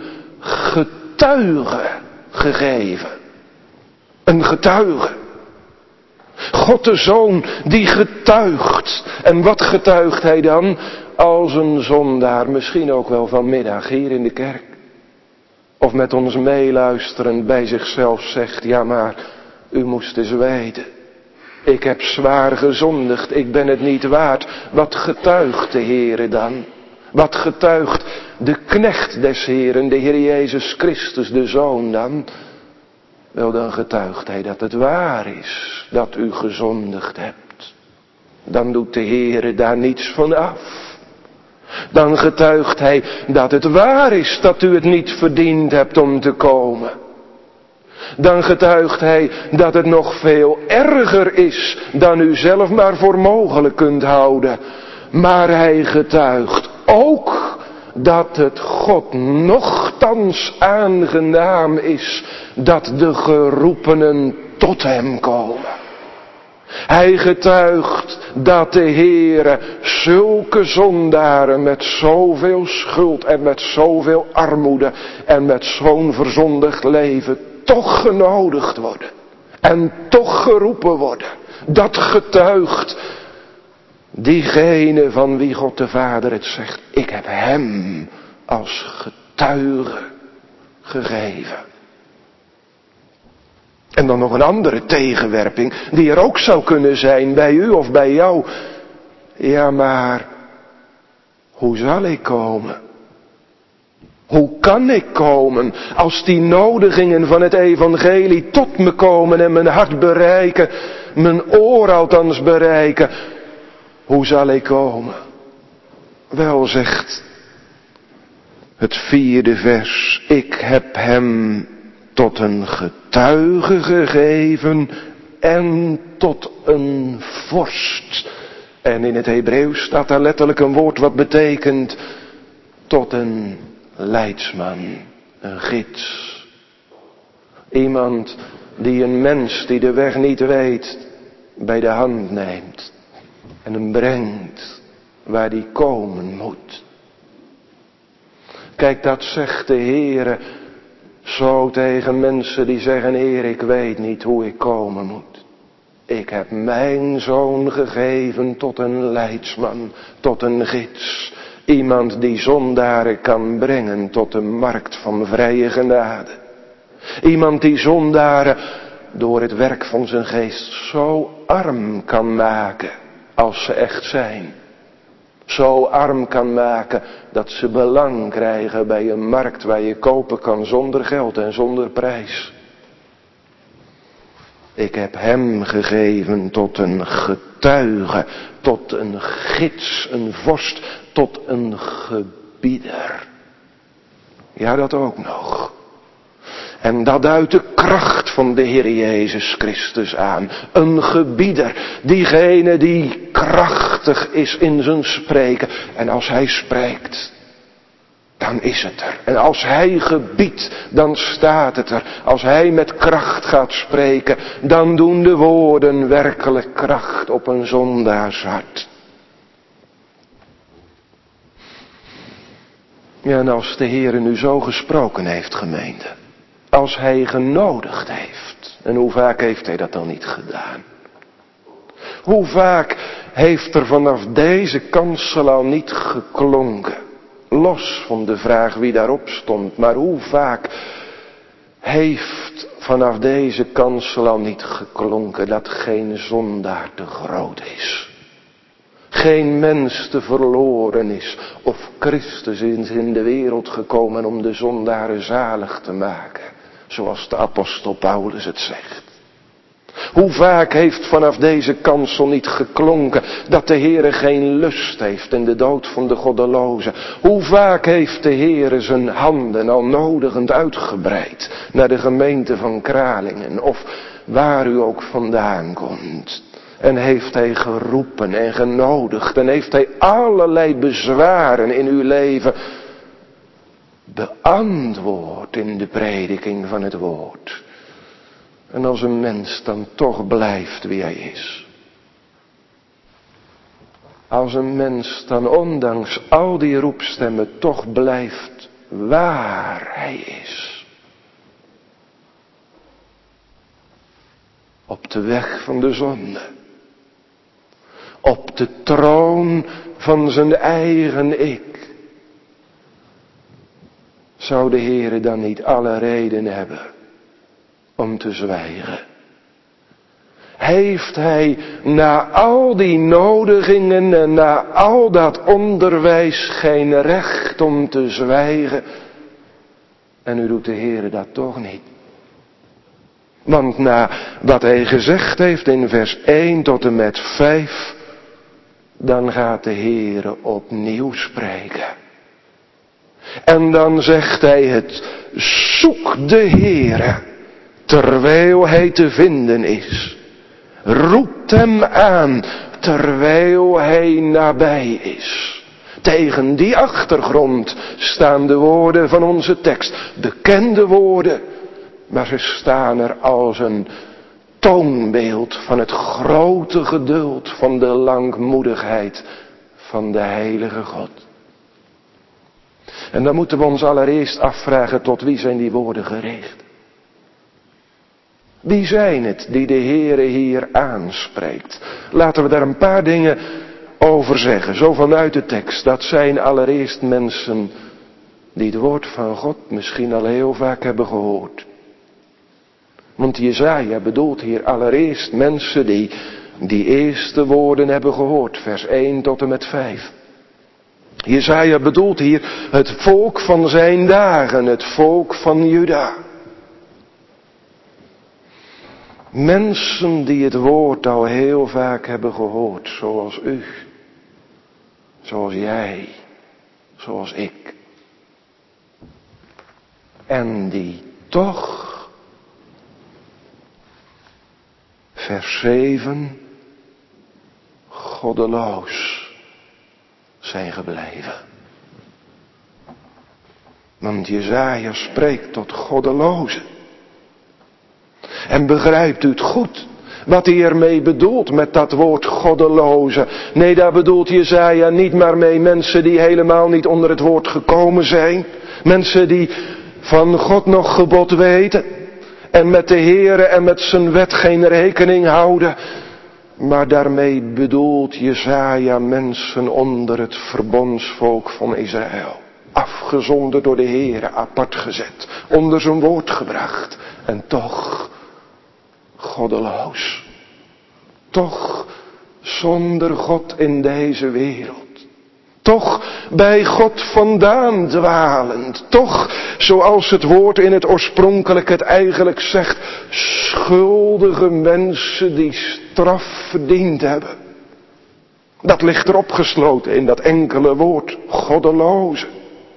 getuige gegeven. Een getuige. God de Zoon die getuigt. En wat getuigt hij dan? Als een zondaar, misschien ook wel vanmiddag hier in de kerk. Of met ons meeluisterend bij zichzelf zegt, ja maar u moest eens weten. Ik heb zwaar gezondigd, ik ben het niet waard. Wat getuigt de Heere dan? Wat getuigt de knecht des Heeren, de Heer Jezus Christus, de Zoon dan? Wel, dan getuigt hij dat het waar is dat u gezondigd hebt. Dan doet de Heere daar niets van af. Dan getuigt hij dat het waar is dat u het niet verdiend hebt om te komen. Dan getuigt hij dat het nog veel erger is dan u zelf maar voor mogelijk kunt houden. Maar hij getuigt ook dat het God nochtans aangenaam is dat de geroepenen tot hem komen. Hij getuigt dat de Heere zulke zondaren met zoveel schuld en met zoveel armoede en met zo'n verzondigd leven toch genodigd worden. En toch geroepen worden. Dat getuigt diegene van wie God de Vader het zegt. Ik heb hem als getuige gegeven. En dan nog een andere tegenwerping die er ook zou kunnen zijn bij u of bij jou. Ja, maar hoe zal ik komen? Hoe kan ik komen als die nodigingen van het evangelie tot me komen en mijn hart bereiken, mijn oor althans bereiken? Hoe zal ik komen? Wel, zegt het vierde vers, ik heb hem tot een getuige gegeven en tot een vorst. En in het Hebreeuws staat daar letterlijk een woord wat betekent tot een leidsman, een gids. Iemand die een mens die de weg niet weet bij de hand neemt en hem brengt waar die komen moet. Kijk, dat zegt de Heere zo tegen mensen die zeggen, Heer, ik weet niet hoe ik komen moet. Ik heb mijn zoon gegeven tot een leidsman, tot een gids. Iemand die zondaren kan brengen tot de markt van vrije genade. Iemand die zondaren door het werk van zijn geest zo arm kan maken als ze echt zijn. Zo arm kan maken dat ze belang krijgen bij een markt waar je kopen kan zonder geld en zonder prijs. Ik heb hem gegeven tot een getuige, tot een gids, een vorst, tot een gebieder. Ja, dat ook nog. En dat duidt de kracht van de Heer Jezus Christus aan. Een gebieder, diegene die krachtig is in zijn spreken. En als hij spreekt, dan is het er. En als hij gebiedt, dan staat het er. Als hij met kracht gaat spreken, dan doen de woorden werkelijk kracht op een zondaars hart. Ja, en als de Heer nu zo gesproken heeft, gemeente. Als hij genodigd heeft. En hoe vaak heeft hij dat dan niet gedaan? Hoe vaak heeft er vanaf deze kansel al niet geklonken? Los van de vraag wie daarop stond. Maar hoe vaak heeft vanaf deze kansel al niet geklonken dat geen zondaar te groot is? Geen mens te verloren is. Of Christus is in de wereld gekomen om de zondaren zalig te maken. Zoals de apostel Paulus het zegt. Hoe vaak heeft vanaf deze kansel niet geklonken dat de Heere geen lust heeft in de dood van de goddelozen. Hoe vaak heeft de Heere zijn handen al nodigend uitgebreid naar de gemeente van Kralingen. Of waar u ook vandaan komt. En heeft hij geroepen en genodigd. En heeft hij allerlei bezwaren in uw leven beantwoord in de prediking van het woord. En als een mens dan toch blijft wie hij is. Als een mens dan ondanks al die roepstemmen toch blijft waar hij is. op de weg van de zonde. Op de troon van zijn eigen ik. Zou de Heere dan niet alle reden hebben om te zwijgen? Heeft hij na al die nodigingen en na al dat onderwijs geen recht om te zwijgen? En nu doet de Heere dat toch niet. Want na wat hij gezegd heeft in vers één tot en met vijf, dan gaat de Heere opnieuw spreken. En dan zegt hij het, zoek de Heere, terwijl hij te vinden is. Roept hem aan, terwijl hij nabij is. Tegen die achtergrond staan de woorden van onze tekst, bekende woorden, maar ze staan er als een toonbeeld van het grote geduld, van de langmoedigheid van de heilige God. En dan moeten we ons allereerst afvragen, tot wie zijn die woorden gericht? Wie zijn het die de Heere hier aanspreekt? Laten we daar een paar dingen over zeggen, zo vanuit de tekst. Dat zijn allereerst mensen die het woord van God misschien al heel vaak hebben gehoord. Want Jesaja bedoelt hier allereerst mensen die die eerste woorden hebben gehoord, vers één tot en met vijf. Jesaja bedoelt hier het volk van zijn dagen, het volk van Juda. Mensen die het woord al heel vaak hebben gehoord, zoals u, zoals jij, zoals ik. En die toch, vers zeven, goddeloos zijn gebleven. Want Jesaja spreekt tot goddelozen. En begrijpt u het goed, wat hij ermee bedoelt met dat woord goddeloze? Nee, daar bedoelt Jesaja niet maar mee mensen die helemaal niet onder het woord gekomen zijn. Mensen die van God nog gebod weten en met de Heere en met zijn wet geen rekening houden. Maar daarmee bedoelt Jesaja mensen onder het verbondsvolk van Israël. Afgezonderd door de Heere, apart gezet, onder zijn woord gebracht. En toch goddeloos. Toch zonder God in deze wereld. Toch bij God vandaan dwalend. Toch, zoals het woord in het oorspronkelijk het eigenlijk zegt, schuldige mensen die straf verdiend hebben. Dat ligt er opgesloten in dat enkele woord, goddeloze.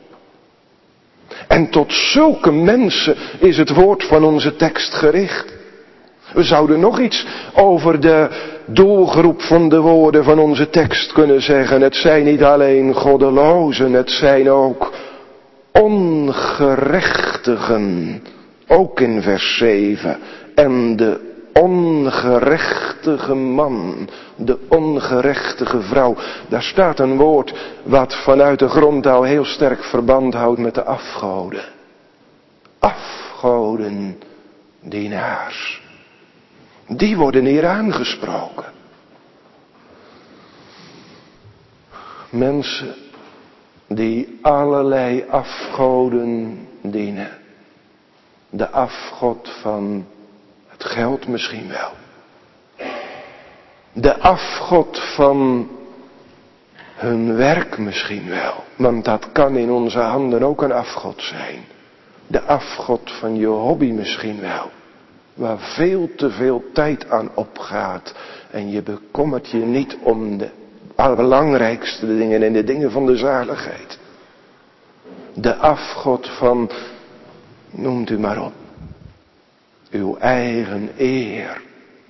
En tot zulke mensen is het woord van onze tekst gericht. We zouden nog iets over de doelgroep van de woorden van onze tekst kunnen zeggen. Het zijn niet alleen goddelozen, het zijn ook ongerechtigen. Ook in vers zeven. En de ongerechtige man, de ongerechtige vrouw. Daar staat een woord wat vanuit de grondtaal heel sterk verband houdt met de afgoden. Afgodendienaars. Die worden hier aangesproken. Mensen die allerlei afgoden dienen. De afgod van het geld misschien wel. De afgod van hun werk misschien wel. Want dat kan in onze handen ook een afgod zijn. De afgod van je hobby misschien wel. Waar veel te veel tijd aan opgaat. En je bekommert je niet om de allerbelangrijkste dingen en de dingen van de zaligheid. De afgod van, noemt u maar op, uw eigen eer.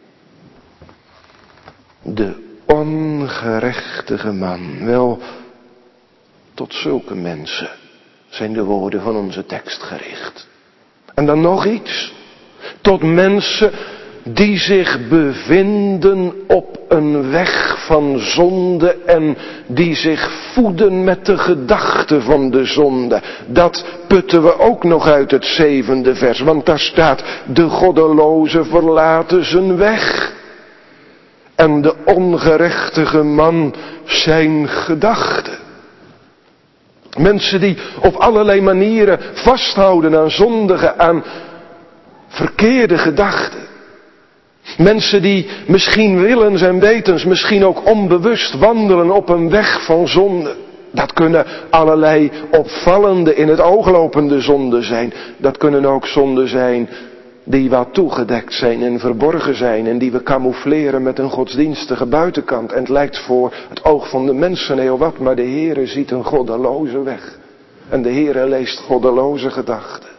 De ongerechtige man. Wel, tot zulke mensen zijn de woorden van onze tekst gericht. En dan nog iets. Tot mensen die zich bevinden op een weg van zonde en die zich voeden met de gedachte van de zonde. Dat putten we ook nog uit het zevende vers, want daar staat: de goddeloze verlaten zijn weg en de ongerechtige man zijn gedachten. Mensen die op allerlei manieren vasthouden aan zondige, aan verkeerde gedachten. Mensen die misschien willens en wetens, misschien ook onbewust wandelen op een weg van zonde. Dat kunnen allerlei opvallende, in het oog lopende zonden zijn. Dat kunnen ook zonden zijn die wat toegedekt zijn en verborgen zijn en die we camoufleren met een godsdienstige buitenkant. En het lijkt voor het oog van de mensen heel wat, maar de Heere ziet een goddeloze weg. En de Heere leest goddeloze gedachten.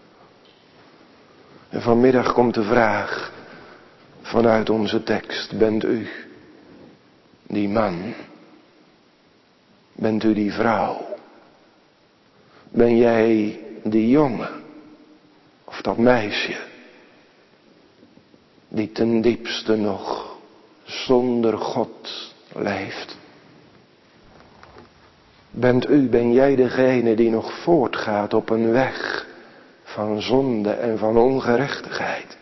En vanmiddag komt de vraag vanuit onze tekst: bent u die man? Bent u die vrouw? Ben jij die jongen? Of dat meisje? Die ten diepste nog zonder God leeft. Bent u, ben jij degene die nog voortgaat op een weg van zonde en van ongerechtigheid?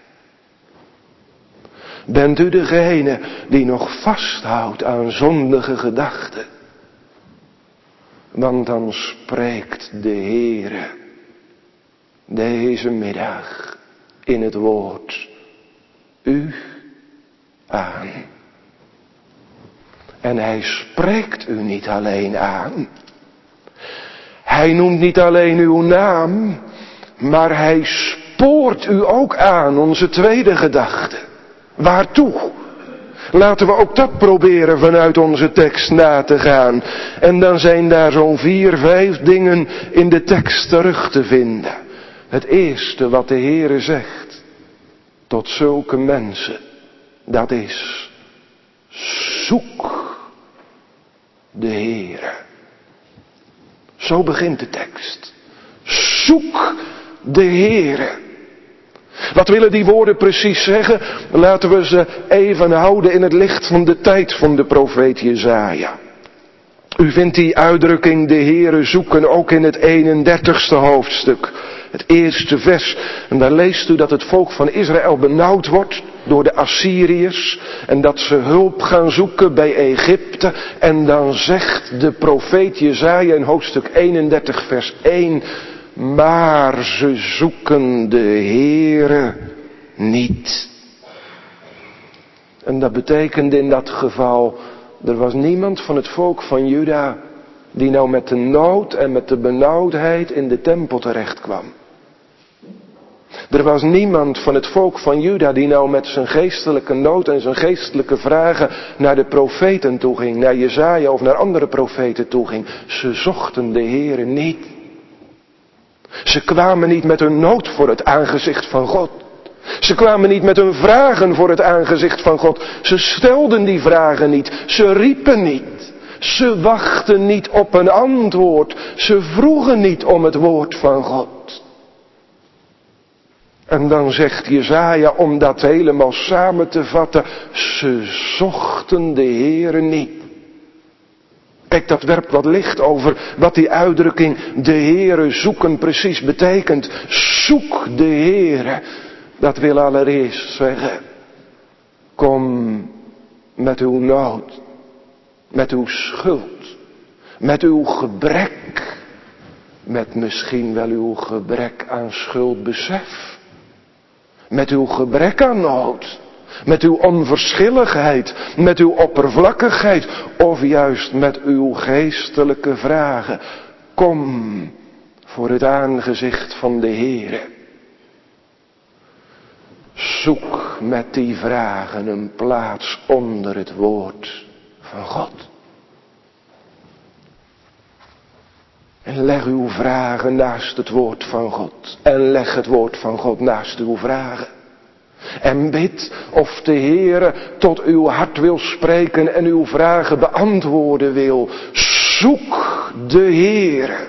Bent u degene die nog vasthoudt aan zondige gedachten? Want dan spreekt de Heere deze middag in het woord u aan. En hij spreekt u niet alleen aan. Hij noemt niet alleen uw naam, maar hij spoort u ook aan, onze tweede gedachte. Waartoe? Laten we ook dat proberen vanuit onze tekst na te gaan. En dan zijn daar zo'n vier, vijf dingen in de tekst terug te vinden. Het eerste wat de Heere zegt tot zulke mensen, dat is: zoek de Heere. Zo begint de tekst. Zoek de Heere. Wat willen die woorden precies zeggen? Laten we ze even houden in het licht van de tijd van de profeet Jesaja. U vindt die uitdrukking de Heere zoeken ook in het eenendertigste hoofdstuk. Het eerste vers. En daar leest u dat het volk van Israël benauwd wordt door de Assyriërs. En dat ze hulp gaan zoeken bij Egypte. En dan zegt de profeet Jesaja in hoofdstuk eenendertig vers één... maar ze zoeken de Heere niet. En dat betekent in dat geval: er was niemand van het volk van Juda die nou met de nood en met de benauwdheid in de tempel terecht kwam. Er was niemand van het volk van Juda die nou met zijn geestelijke nood en zijn geestelijke vragen naar de profeten toe ging, naar Jesaja of naar andere profeten toe ging. Ze zochten de Heere niet. Ze kwamen niet met hun nood voor het aangezicht van God. Ze kwamen niet met hun vragen voor het aangezicht van God. Ze stelden die vragen niet. Ze riepen niet. Ze wachten niet op een antwoord. Ze vroegen niet om het woord van God. En dan zegt Jesaja, om dat helemaal samen te vatten: ze zochten de Heere niet. Kijk, dat werpt wat licht over wat die uitdrukking de Heere zoeken precies betekent. Zoek de Heere. Dat wil allereerst zeggen: kom met uw nood, met uw schuld, met uw gebrek, met misschien wel uw gebrek aan schuldbesef, met uw gebrek aan nood, met uw onverschilligheid, met uw oppervlakkigheid of juist met uw geestelijke vragen. Kom voor het aangezicht van de Heere. Zoek met die vragen een plaats onder het woord van God. En leg uw vragen naast het woord van God. En leg het woord van God naast uw vragen. En bid of de Heere tot uw hart wil spreken en uw vragen beantwoorden wil. Zoek de Heere.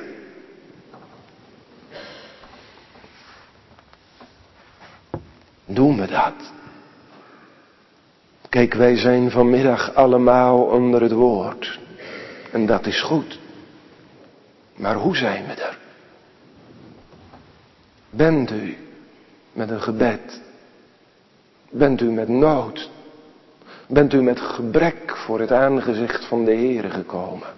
Doen we dat? Kijk, wij zijn vanmiddag allemaal onder het woord. En dat is goed. Maar hoe zijn we er? Bent u met een gebed? Bent u met nood? Bent u met gebrek voor het aangezicht van de Heere gekomen?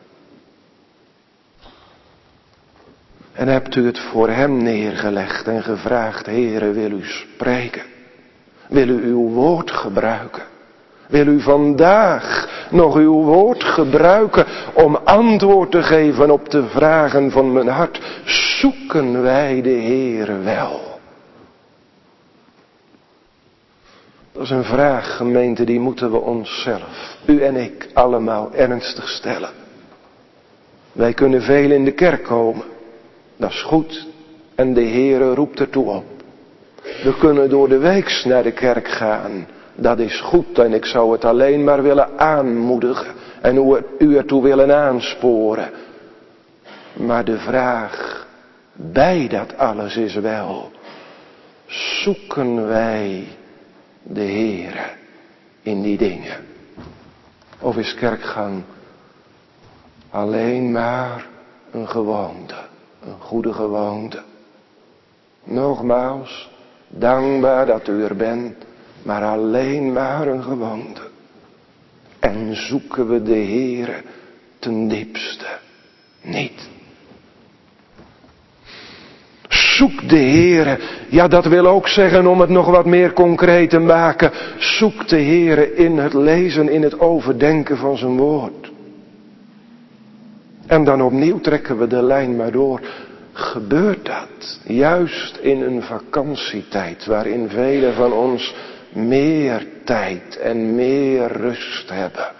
En hebt u het voor hem neergelegd en gevraagd: Heere, wil u spreken? Wil u uw woord gebruiken? Wil u vandaag nog uw woord gebruiken om antwoord te geven op de vragen van mijn hart? Zoeken wij de Heere wel? Dat is een vraag, gemeente, die moeten we onszelf, u en ik, allemaal ernstig stellen. Wij kunnen veel in de kerk komen. Dat is goed. En de Heere roept ertoe op. We kunnen door de week naar de kerk gaan. Dat is goed. En ik zou het alleen maar willen aanmoedigen. En u ertoe willen aansporen. Maar de vraag bij dat alles is wel: zoeken wij de Heere in die dingen? Of is kerkgang alleen maar een gewoonte? Een goede gewoonte. Nogmaals, dankbaar dat u er bent, maar alleen maar een gewoonte. En zoeken we de Heere ten diepste niet. Zoek de Heere, ja, dat wil ook zeggen, om het nog wat meer concreet te maken, zoek de Heere in het lezen, in het overdenken van zijn woord. En dan opnieuw trekken we de lijn maar door. Gebeurt dat juist in een vakantietijd waarin velen van ons meer tijd en meer rust hebben?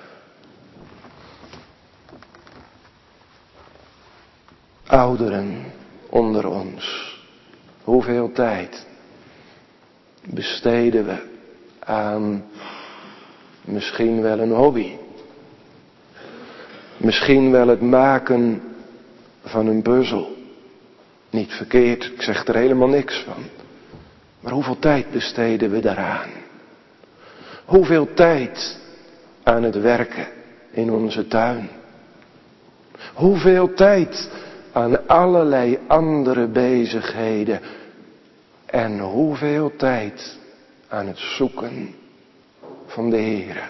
Ouderen onder ons, hoeveel tijd besteden we aan misschien wel een hobby? Misschien wel het maken van een puzzel. Niet verkeerd, ik zeg er helemaal niks van. Maar hoeveel tijd besteden we daaraan? Hoeveel tijd aan het werken in onze tuin? Hoeveel tijd aan allerlei andere bezigheden? En hoeveel tijd aan het zoeken van de Heere?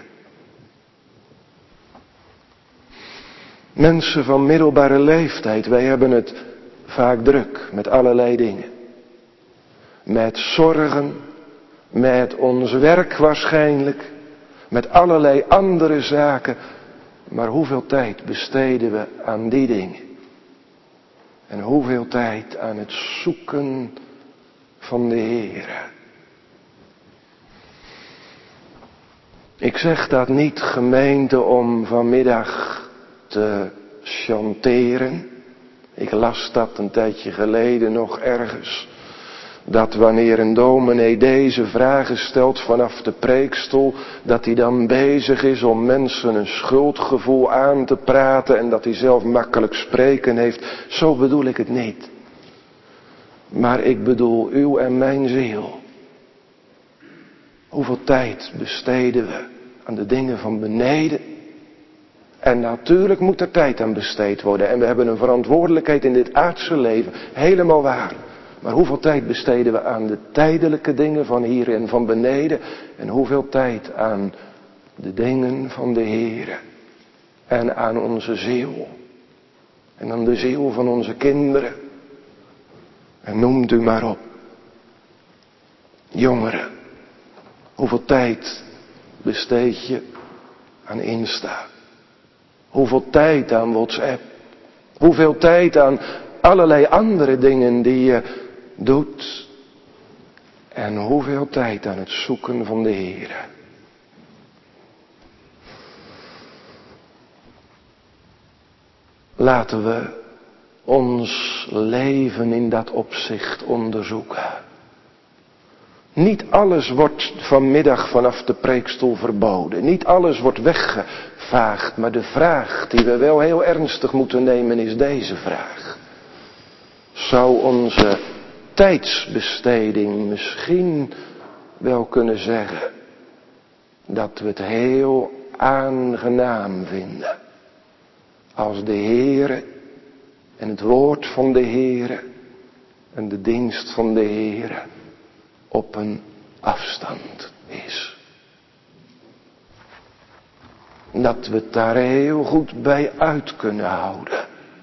Mensen van middelbare leeftijd, wij hebben het vaak druk met allerlei dingen. Met zorgen, met ons werk waarschijnlijk, met allerlei andere zaken. Maar hoeveel tijd besteden we aan die dingen? En hoeveel tijd aan het zoeken van de Heere? Ik zeg dat niet, gemeente, om vanmiddag te chanteren. Ik las dat een tijdje geleden nog ergens. Dat wanneer een dominee deze vragen stelt vanaf de preekstoel, dat hij dan bezig is om mensen een schuldgevoel aan te praten en dat hij zelf makkelijk spreken heeft. Zo bedoel ik het niet. Maar ik bedoel uw en mijn ziel. Hoeveel tijd besteden we aan de dingen van beneden? En natuurlijk moet er tijd aan besteed worden. En we hebben een verantwoordelijkheid in dit aardse leven. Helemaal waar. Maar hoeveel tijd besteden we aan de tijdelijke dingen van hier en van beneden? En hoeveel tijd aan de dingen van de Heere? En aan onze ziel. En aan de ziel van onze kinderen. En noemt u maar op. Jongeren. Hoeveel tijd besteed je aan Insta? Hoeveel tijd aan WhatsApp? Hoeveel tijd aan allerlei andere dingen die je doet? En hoeveel tijd aan het zoeken van de Heere? Laten we ons leven in dat opzicht onderzoeken. Niet alles wordt vanmiddag vanaf de preekstoel verboden. Niet alles wordt weggevaagd. Maar de vraag die we wel heel ernstig moeten nemen is deze vraag. Zou onze tijdsbesteding misschien wel kunnen zeggen: dat we het heel aangenaam vinden als de Heere en het woord van de Heere en de dienst van de Heere op een afstand is. Dat we het daar heel goed bij uit kunnen houden.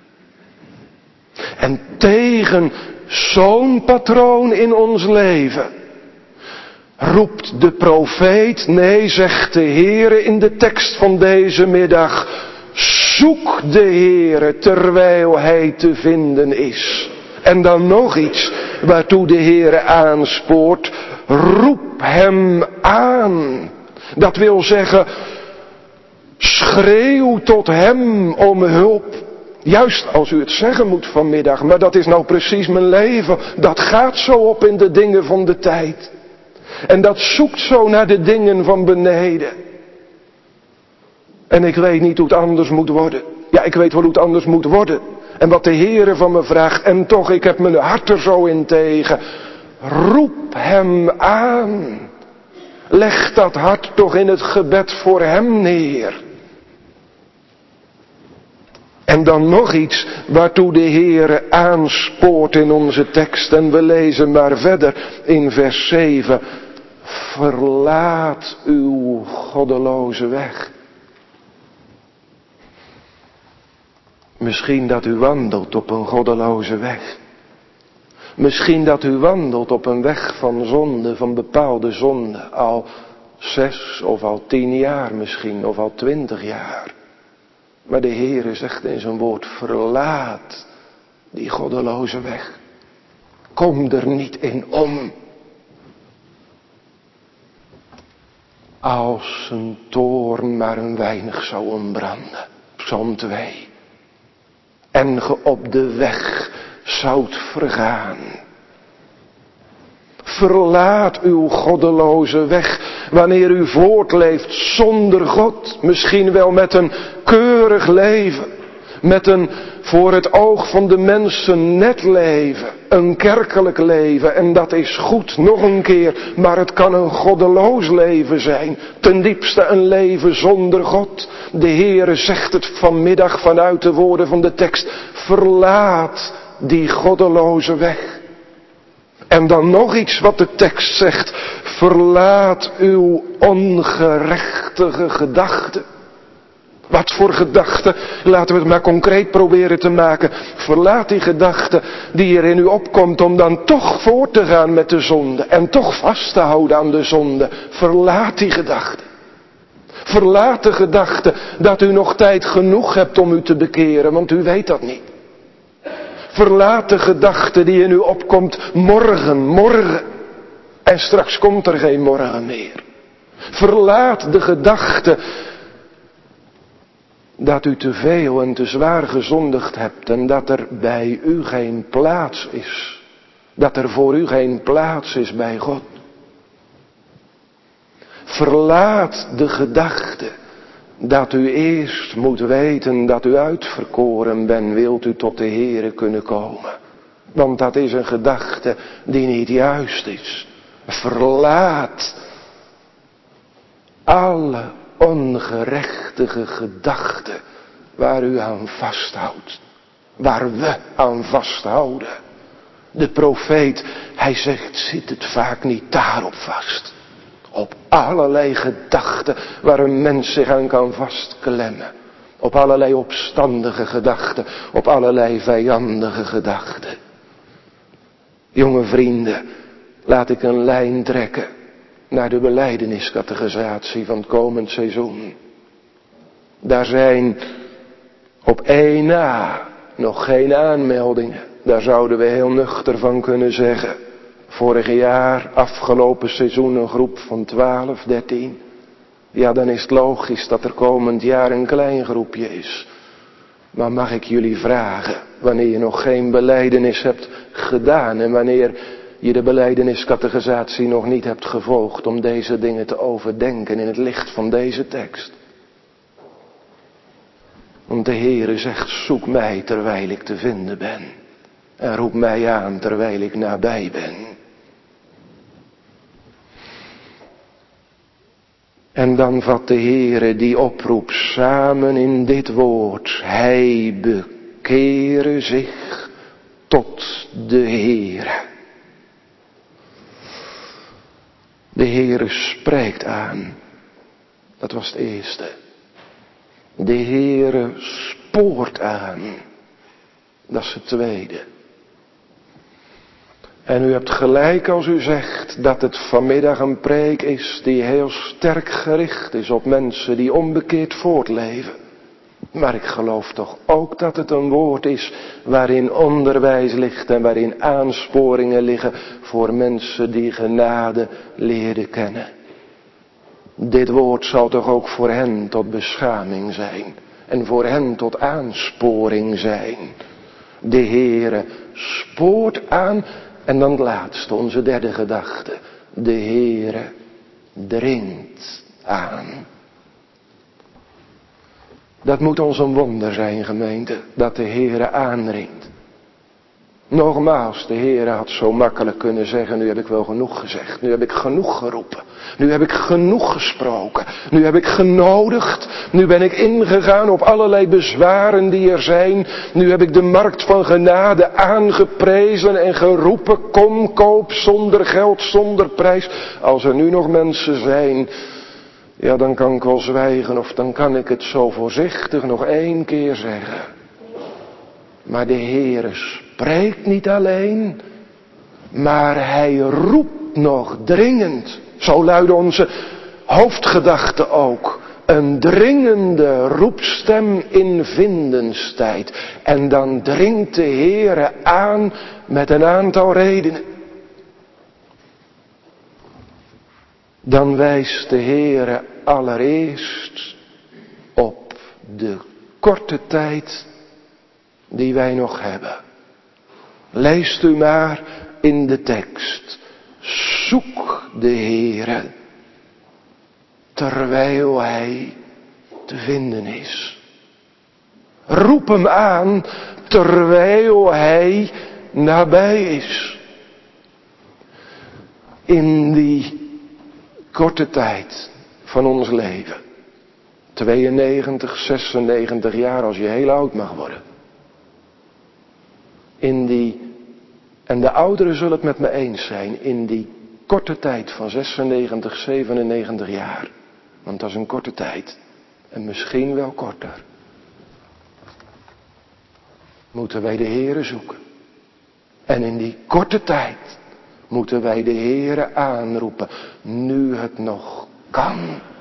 En tegen zo'n patroon in ons leven roept de profeet, nee, zegt de Heere in de tekst van deze middag, zoek de Heere terwijl hij te vinden is. En dan nog iets waartoe de Heere aanspoort, roep hem aan. Dat wil zeggen, schreeuw tot hem om hulp. Juist als u het zeggen moet vanmiddag, maar dat is nou precies mijn leven. Dat gaat zo op in de dingen van de tijd. En dat zoekt zo naar de dingen van beneden. En ik weet niet hoe het anders moet worden. Ja, ik weet wel hoe het anders moet worden. En wat de Heere van me vraagt. En toch, ik heb mijn hart er zo in tegen. Roep hem aan. Leg dat hart toch in het gebed voor hem neer. En dan nog iets waartoe de Heere aanspoort in onze tekst. En we lezen maar verder in vers zeven. Verlaat uw goddeloze weg. Misschien dat u wandelt op een goddeloze weg. Misschien dat u wandelt op een weg van zonde, van bepaalde zonde. Al zes of al tien jaar misschien, of al twintig jaar. Maar de Heere zegt in zijn woord, verlaat die goddeloze weg. Kom er niet in om. Als een toorn maar een weinig zou ontbranden. Psalm twee. En ge op de weg zoudt vergaan. Verlaat uw goddeloze weg, wanneer u voortleeft zonder God. Misschien wel met een keurig leven. Met een voor het oog van de mensen net leven. Een kerkelijk leven. En dat is goed, nog een keer. Maar het kan een goddeloos leven zijn. Ten diepste een leven zonder God. De Heere zegt het vanmiddag vanuit de woorden van de tekst. Verlaat die goddeloze weg. En dan nog iets wat de tekst zegt. Verlaat uw ongerechtige gedachten. Wat voor gedachten? Laten we het maar concreet proberen te maken. Verlaat die gedachte die er in u opkomt om dan toch voort te gaan met de zonde. En toch vast te houden aan de zonde. Verlaat die gedachte. Verlaat de gedachte dat u nog tijd genoeg hebt om u te bekeren, want u weet dat niet. Verlaat de gedachte die in u opkomt, morgen, morgen. En straks komt er geen morgen meer. Verlaat de gedachte dat u te veel en te zwaar gezondigd hebt en dat er bij u geen plaats is. Dat er voor u geen plaats is bij God. Verlaat de gedachte dat u eerst moet weten dat u uitverkoren bent, wilt u tot de Heere kunnen komen. Want dat is een gedachte die niet juist is. Verlaat alle ongerechtige gedachten waar u aan vasthoudt. Waar we aan vasthouden. De profeet, hij zegt, zit het vaak niet daarop vast. Op allerlei gedachten waar een mens zich aan kan vastklemmen. Op allerlei opstandige gedachten. Op allerlei vijandige gedachten. Jonge vrienden, laat ik een lijn trekken naar de belijdeniscategorisatie van het komend seizoen. Daar zijn op één na nog geen aanmeldingen. Daar zouden we heel nuchter van kunnen zeggen. Vorig jaar, afgelopen seizoen, een groep van twaalf, dertien. Ja, dan is het logisch dat er komend jaar een klein groepje is. Maar mag ik jullie vragen, wanneer je nog geen belijdenis hebt gedaan en wanneer je de belijdeniscategorisatie nog niet hebt gevolgd, om deze dingen te overdenken in het licht van deze tekst. Want de Heere zegt, zoek mij terwijl ik te vinden ben. En roep mij aan terwijl ik nabij ben. En dan vat de Heere die oproep samen in dit woord. Hij bekere zich tot de Heere. De Heere spreekt aan. Dat was het eerste. De Heere spoort aan. Dat is het tweede. En u hebt gelijk als u zegt dat het vanmiddag een preek is die heel sterk gericht is op mensen die onbekeerd voortleven. Maar ik geloof toch ook dat het een woord is waarin onderwijs ligt en waarin aansporingen liggen voor mensen die genade leren kennen. Dit woord zal toch ook voor hen tot beschaming zijn en voor hen tot aansporing zijn. De Heere spoort aan. En dan het laatste, onze derde gedachte. De Heere dringt aan. Dat moet ons een wonder zijn, gemeente, dat de Heere aandringt. Nogmaals, de Heere had zo makkelijk kunnen zeggen, nu heb ik wel genoeg gezegd. Nu heb ik genoeg geroepen. Nu heb ik genoeg gesproken. Nu heb ik genodigd. Nu ben ik ingegaan op allerlei bezwaren die er zijn. Nu heb ik de markt van genade aangeprezen en geroepen. Kom, koop, zonder geld, zonder prijs. Als er nu nog mensen zijn, ja, dan kan ik wel zwijgen of dan kan ik het zo voorzichtig nog één keer zeggen. Maar de Heere spreekt niet alleen, maar hij roept nog dringend. Zo luidde onze hoofdgedachte ook. Een dringende roepstem in vindenstijd. En dan dringt de Heere aan met een aantal redenen. Dan wijst de Heere allereerst op de korte tijd die wij nog hebben. Leest u maar in de tekst. Zoek de Heere terwijl hij te vinden is. Roep hem aan terwijl hij nabij is. In die korte tijd van ons leven. tweeënnegentig, zesennegentig jaar als je heel oud mag worden. In die, en de ouderen zullen het met me eens zijn, in die korte tijd van zesennegentig, zevenennegentig jaar. Want dat is een korte tijd. En misschien wel korter. Moeten wij de Heere zoeken. En in die korte tijd moeten wij de Heere aanroepen. Nu het nog kan.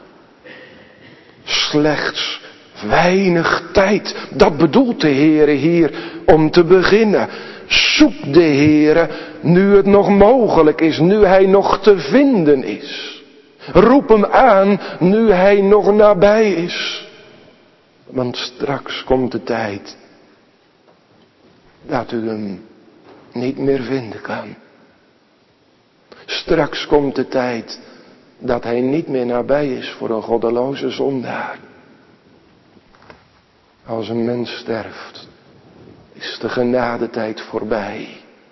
Slechts weinig tijd. Dat bedoelt de Heere hier om te beginnen. Zoek de Heere nu het nog mogelijk is. Nu hij nog te vinden is. Roep hem aan nu hij nog nabij is. Want straks komt de tijd dat u hem niet meer vinden kan. Straks komt de tijd dat hij niet meer nabij is voor een goddeloze zondaar. Als een mens sterft, is de genadetijd voorbij.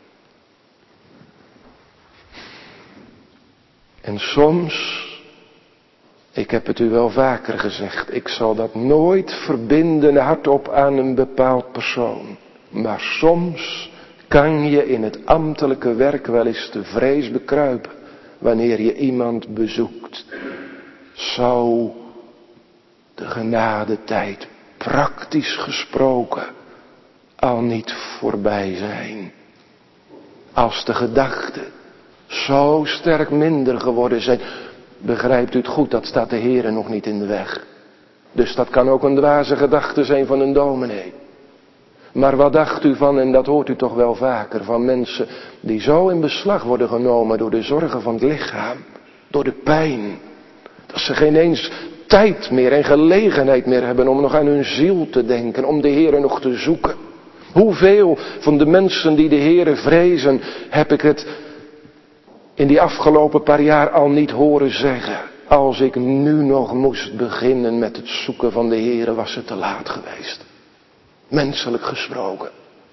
En soms, ik heb het u wel vaker gezegd, ik zal dat nooit verbinden hardop aan een bepaald persoon. Maar soms kan je in het ambtelijke werk wel eens de vrees bekruipen wanneer je iemand bezoekt. Zou de genadetijd praktisch gesproken al niet voorbij zijn? Als de gedachten zo sterk minder geworden zijn. Begrijpt u het goed, dat staat de Heere nog niet in de weg. Dus dat kan ook een dwaze gedachte zijn van een dominee. Maar wat dacht u van, en dat hoort u toch wel vaker, van mensen die zo in beslag worden genomen door de zorgen van het lichaam, door de pijn, dat ze geen eens tijd meer en gelegenheid meer hebben om nog aan hun ziel te denken, om de Heere nog te zoeken. Hoeveel van de mensen die de Heere vrezen, heb ik het in die afgelopen paar jaar al niet horen zeggen. Als ik nu nog moest beginnen met het zoeken van de Heere, was het te laat geweest. Menselijk gesproken.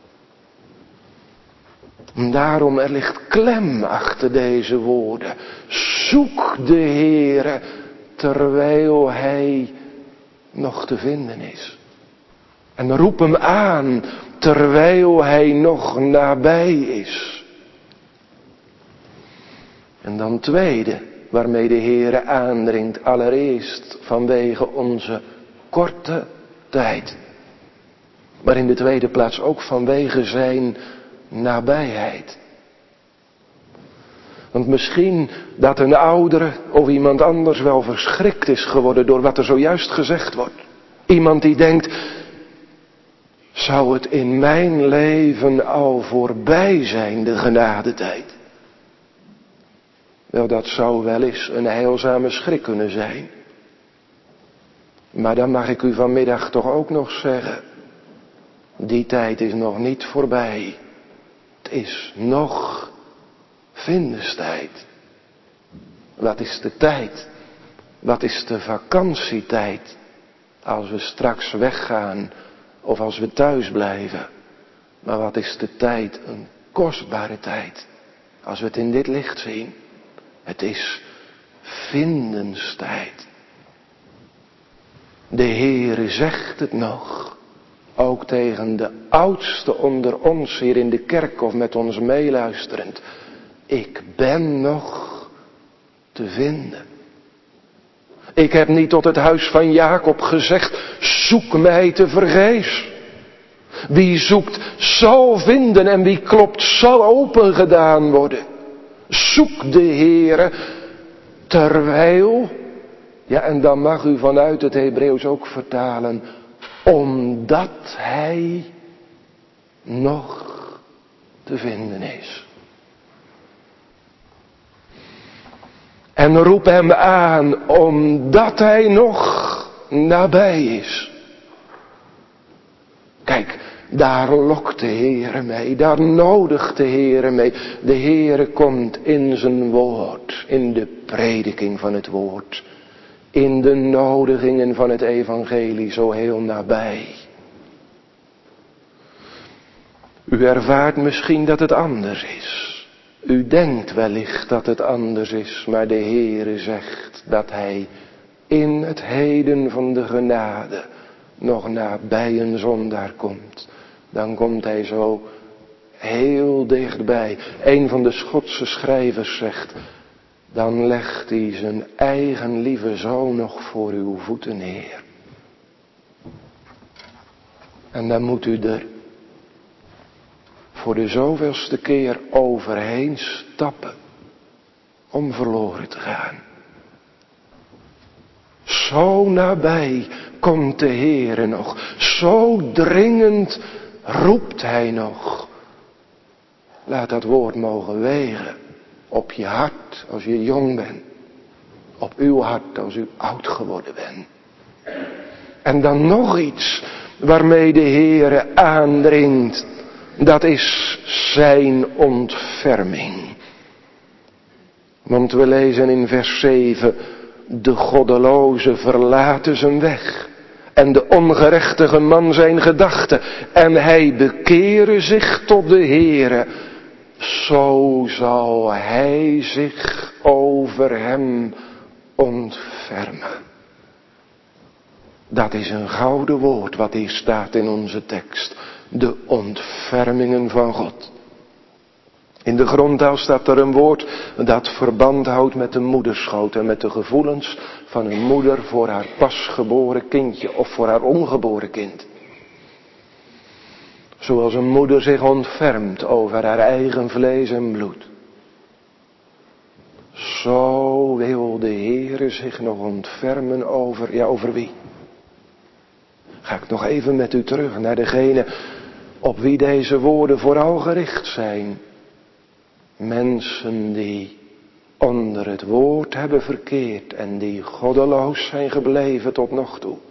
En daarom, er ligt klem achter deze woorden. Zoek de Heere terwijl hij nog te vinden is. En roep hem aan terwijl hij nog nabij is. En dan tweede, waarmee de Heere aandringt, allereerst vanwege onze korte tijd. Maar in de tweede plaats ook vanwege zijn nabijheid. Want misschien dat een oudere of iemand anders wel verschrikt is geworden door wat er zojuist gezegd wordt. Iemand die denkt, zou het in mijn leven al voorbij zijn, de genadetijd? Wel, dat zou wel eens een heilzame schrik kunnen zijn. Maar dan mag ik u vanmiddag toch ook nog zeggen, die tijd is nog niet voorbij. Het is nog vinderstijd. Wat is de tijd? Wat is de vakantietijd? Als we straks weggaan of als we thuis blijven. Maar wat is de tijd? Een kostbare tijd. Als we het in dit licht zien. Het is vindenstijd. De Heere zegt het nog. Ook tegen de oudste onder ons hier in de kerk of met ons meeluisterend. Ik ben nog te vinden. Ik heb niet tot het huis van Jacob gezegd, zoek mij te vergeefs. Wie zoekt zal vinden en wie klopt zal opengedaan worden. Zoek de Heere terwijl, ja en dan mag u vanuit het Hebreeuws ook vertalen, omdat hij nog te vinden is. En roep hem aan, omdat hij nog nabij is. Kijk, daar lokt de Heere mee, daar nodigt de Heere mee. De Heere komt in zijn woord, in de prediking van het woord. In de nodigingen van het evangelie zo heel nabij. U ervaart misschien dat het anders is. U denkt wellicht dat het anders is, maar de Heere zegt dat hij in het heden van de genade nog nabij een zondaar komt. Dan komt hij zo heel dichtbij. Een van de Schotse schrijvers zegt, dan legt hij zijn eigen lieve zoon nog voor uw voeten neer. En dan moet u er voor de zoveelste keer overheen stappen om verloren te gaan. Zo nabij komt de Heere nog, zo dringend roept hij nog. Laat dat woord mogen wegen op je hart als je jong bent, op uw hart als u oud geworden bent. En dan nog iets waarmee de Heere aandringt. Dat is zijn ontferming. Want we lezen in vers zeven. De goddeloze verlaten zijn weg. En de ongerechtige man zijn gedachten. En hij bekere zich tot de Heere. Zo zal hij zich over hem ontfermen. Dat is een gouden woord wat hier staat in onze tekst. De ontfermingen van God. In de grondtaal staat er een woord dat verband houdt met de moederschoot en met de gevoelens van een moeder voor haar pasgeboren kindje of voor haar ongeboren kind. Zoals een moeder zich ontfermt over haar eigen vlees en bloed. Zo wil de Heere zich nog ontfermen over, ja over wie? Ga ik nog even met u terug naar degene op wie deze woorden vooral gericht zijn. Mensen die onder het woord hebben verkeerd en die goddeloos zijn gebleven tot nog toe.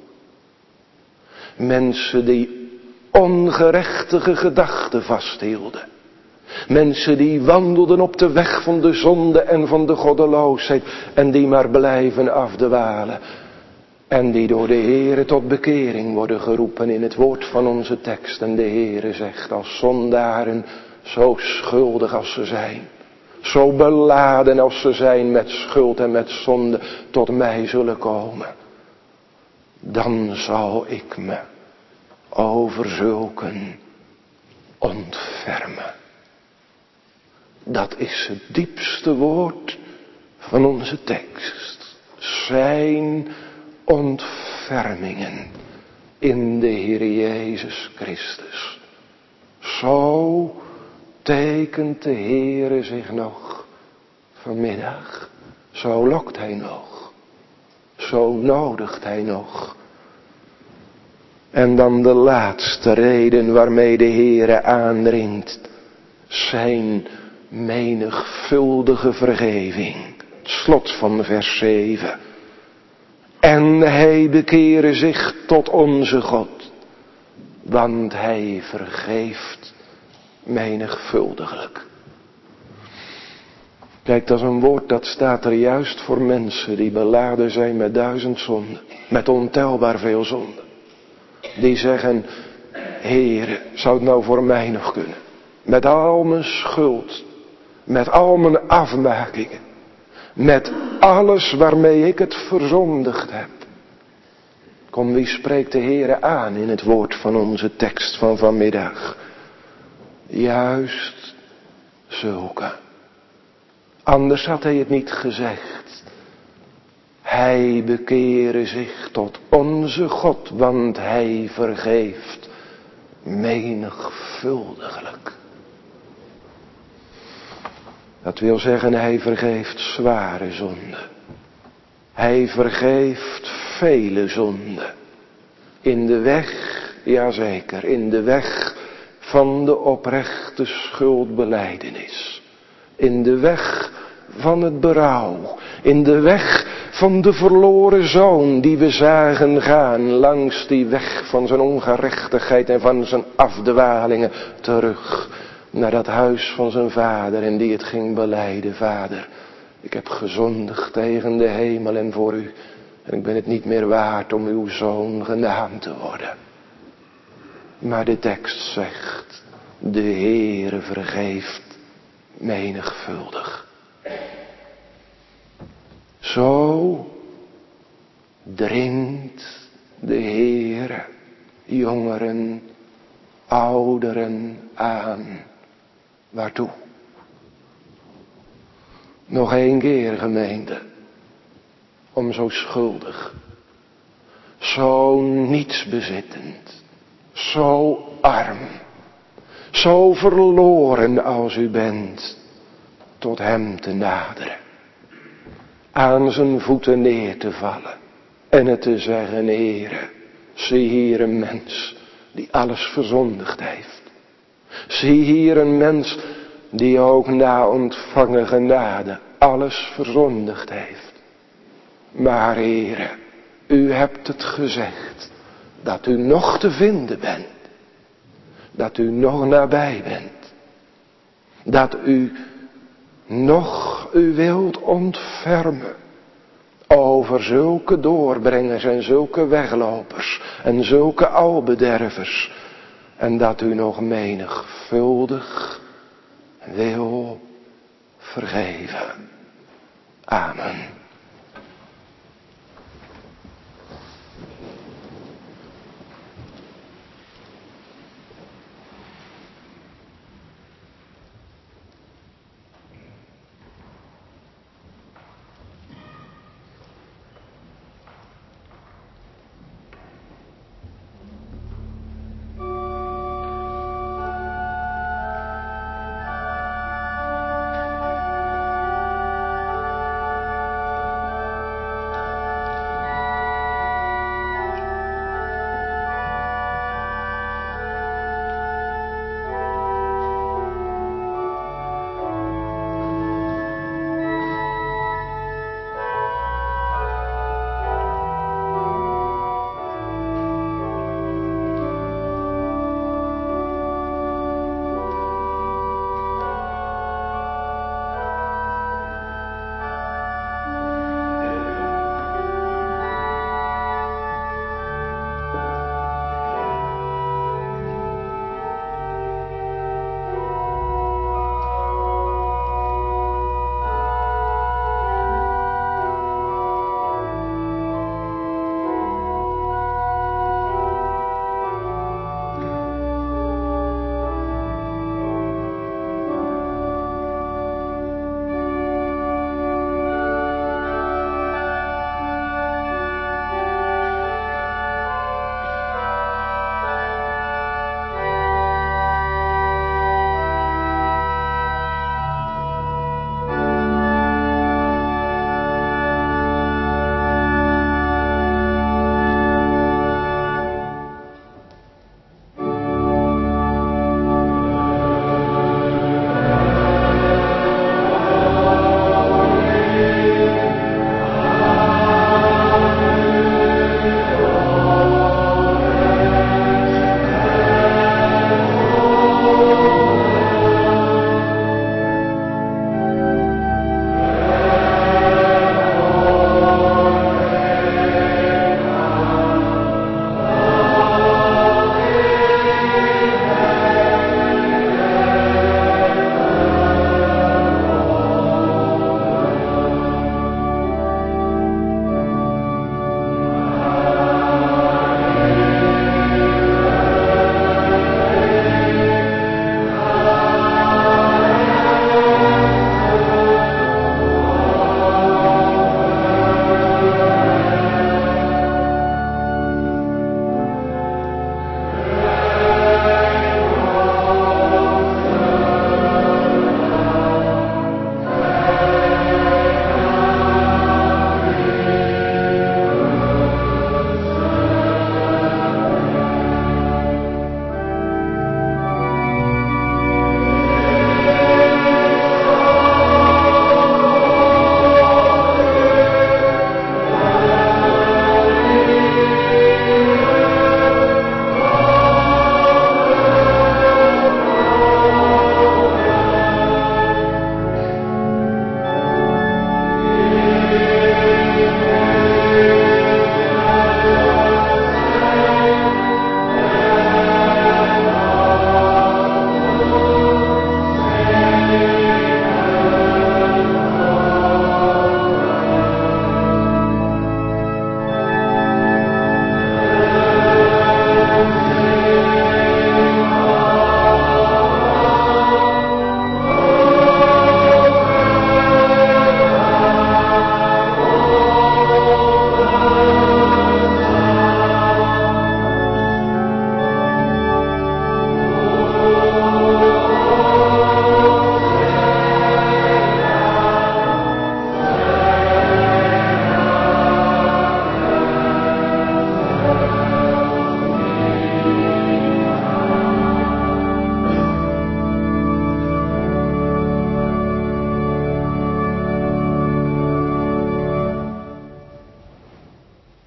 Mensen die ongerechtige gedachten vasthielden. Mensen die wandelden op de weg van de zonde en van de goddeloosheid en die maar blijven afdwalen. En die door de Heere tot bekering worden geroepen in het woord van onze tekst. En de Heere zegt als zondaren, zo schuldig als ze zijn, zo beladen als ze zijn met schuld en met zonde, tot mij zullen komen. Dan zal ik me over zulken ontfermen. Dat is het diepste woord van onze tekst. Zijn ontfermingen in de Heer Jezus Christus. Zo tekent de Heere zich nog vanmiddag. Zo lokt hij nog. Zo nodigt hij nog. En dan de laatste reden waarmee de Heere aandringt. Zijn menigvuldige vergeving. Het slot van vers zeven. En hij bekere zich tot onze God. Want hij vergeeft menigvuldiglijk. Kijk, dat is een woord dat staat er juist voor mensen die beladen zijn met duizend zonden. Met ontelbaar veel zonden. Die zeggen, Heere, zou het nou voor mij nog kunnen? Met al mijn schuld. Met al mijn afmakingen. Met alles waarmee ik het verzondigd heb. Kom, wie spreekt de Heere aan in het woord van onze tekst van vanmiddag? Juist zulke. Anders had hij het niet gezegd. Hij bekere zich tot onze God, want hij vergeeft menigvuldiglijk. Dat wil zeggen, hij vergeeft zware zonden. Hij vergeeft vele zonden. In de weg, jazeker, in de weg van de oprechte schuldbelijdenis. In de weg van het berouw. In de weg van de verloren zoon die we zagen gaan langs die weg van zijn ongerechtigheid en van zijn afdwalingen terug naar dat huis van zijn vader en die het ging belijden. Vader, ik heb gezondigd tegen de hemel en voor u en ik ben het niet meer waard om uw zoon genaamd te worden. Maar de tekst zegt, de Heere vergeeft menigvuldig. Zo dringt de Heere jongeren, ouderen aan. Waartoe? Nog één keer, gemeente. Om zo schuldig, zo nietsbezittend, zo arm, zo verloren als u bent, tot hem te naderen. Aan zijn voeten neer te vallen en het te zeggen, Heere, zie hier een mens die alles verzondigd heeft. Zie hier een mens die ook na ontvangen genade alles verzondigd heeft. Maar Heere, u hebt het gezegd dat u nog te vinden bent. Dat u nog nabij bent. Dat u nog u wilt ontfermen over zulke doorbrengers en zulke weglopers en zulke albedervers. En dat u nog menigvuldig wil vergeven. Amen.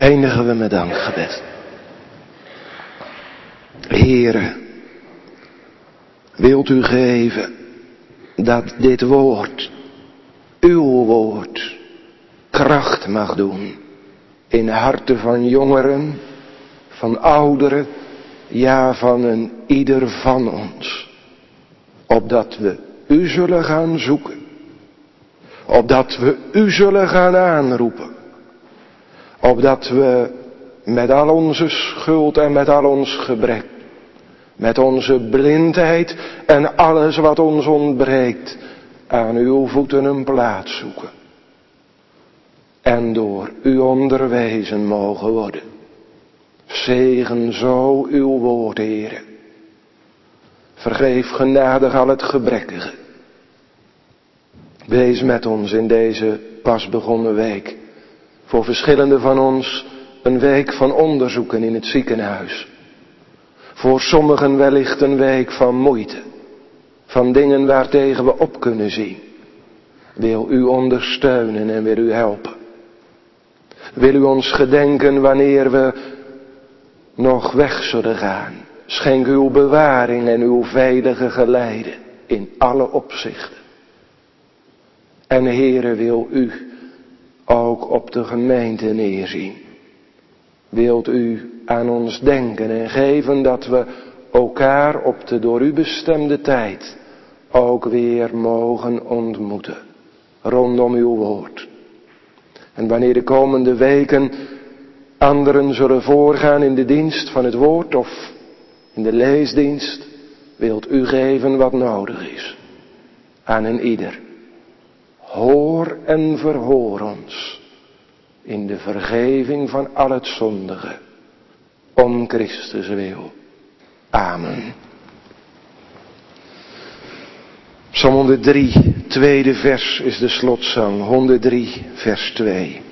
Eindigen we met dankgebed. Heere, wilt u geven dat dit woord, uw woord, kracht mag doen in harten van jongeren, van ouderen, ja van een ieder van ons. Opdat we u zullen gaan zoeken. Opdat we u zullen gaan aanroepen. Opdat we met al onze schuld en met al ons gebrek, met onze blindheid en alles wat ons ontbreekt, aan uw voeten een plaats zoeken. En door u onderwezen mogen worden. Zegen zo uw woord, Heere. Vergeef genadig al het gebrekkige. Wees met ons in deze pas begonnen week. Voor verschillende van ons een week van onderzoeken in het ziekenhuis. Voor sommigen wellicht een week van moeite. Van dingen waartegen we op kunnen zien. Wil u ondersteunen en wil u helpen. Wil u ons gedenken wanneer we nog weg zullen gaan. Schenk uw bewaring en uw veilige geleide in alle opzichten. En Heere, wil u ook op de gemeente neerzien. Wilt u aan ons denken en geven dat we elkaar op de door u bestemde tijd ook weer mogen ontmoeten. Rondom uw woord. En wanneer de komende weken anderen zullen voorgaan in de dienst van het woord of in de leesdienst, wilt u geven wat nodig is. Aan een ieder. Hoor en verhoor ons in de vergeving van al het zondige. Om Christus wil. Amen. Psalm honderddrie, tweede vers is de slotzang. honderddrie, vers twee.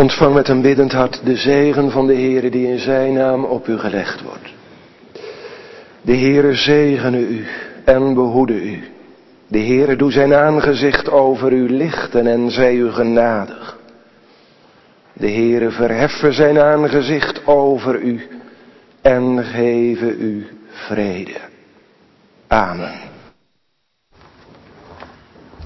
Ontvang met een biddend hart de zegen van de Heere die in zijn naam op u gelegd wordt. De Heere zegene u en behoede u. De Heere doe zijn aangezicht over u lichten en zij u genadig. De Heere verheffen zijn aangezicht over u en geven u vrede. Amen.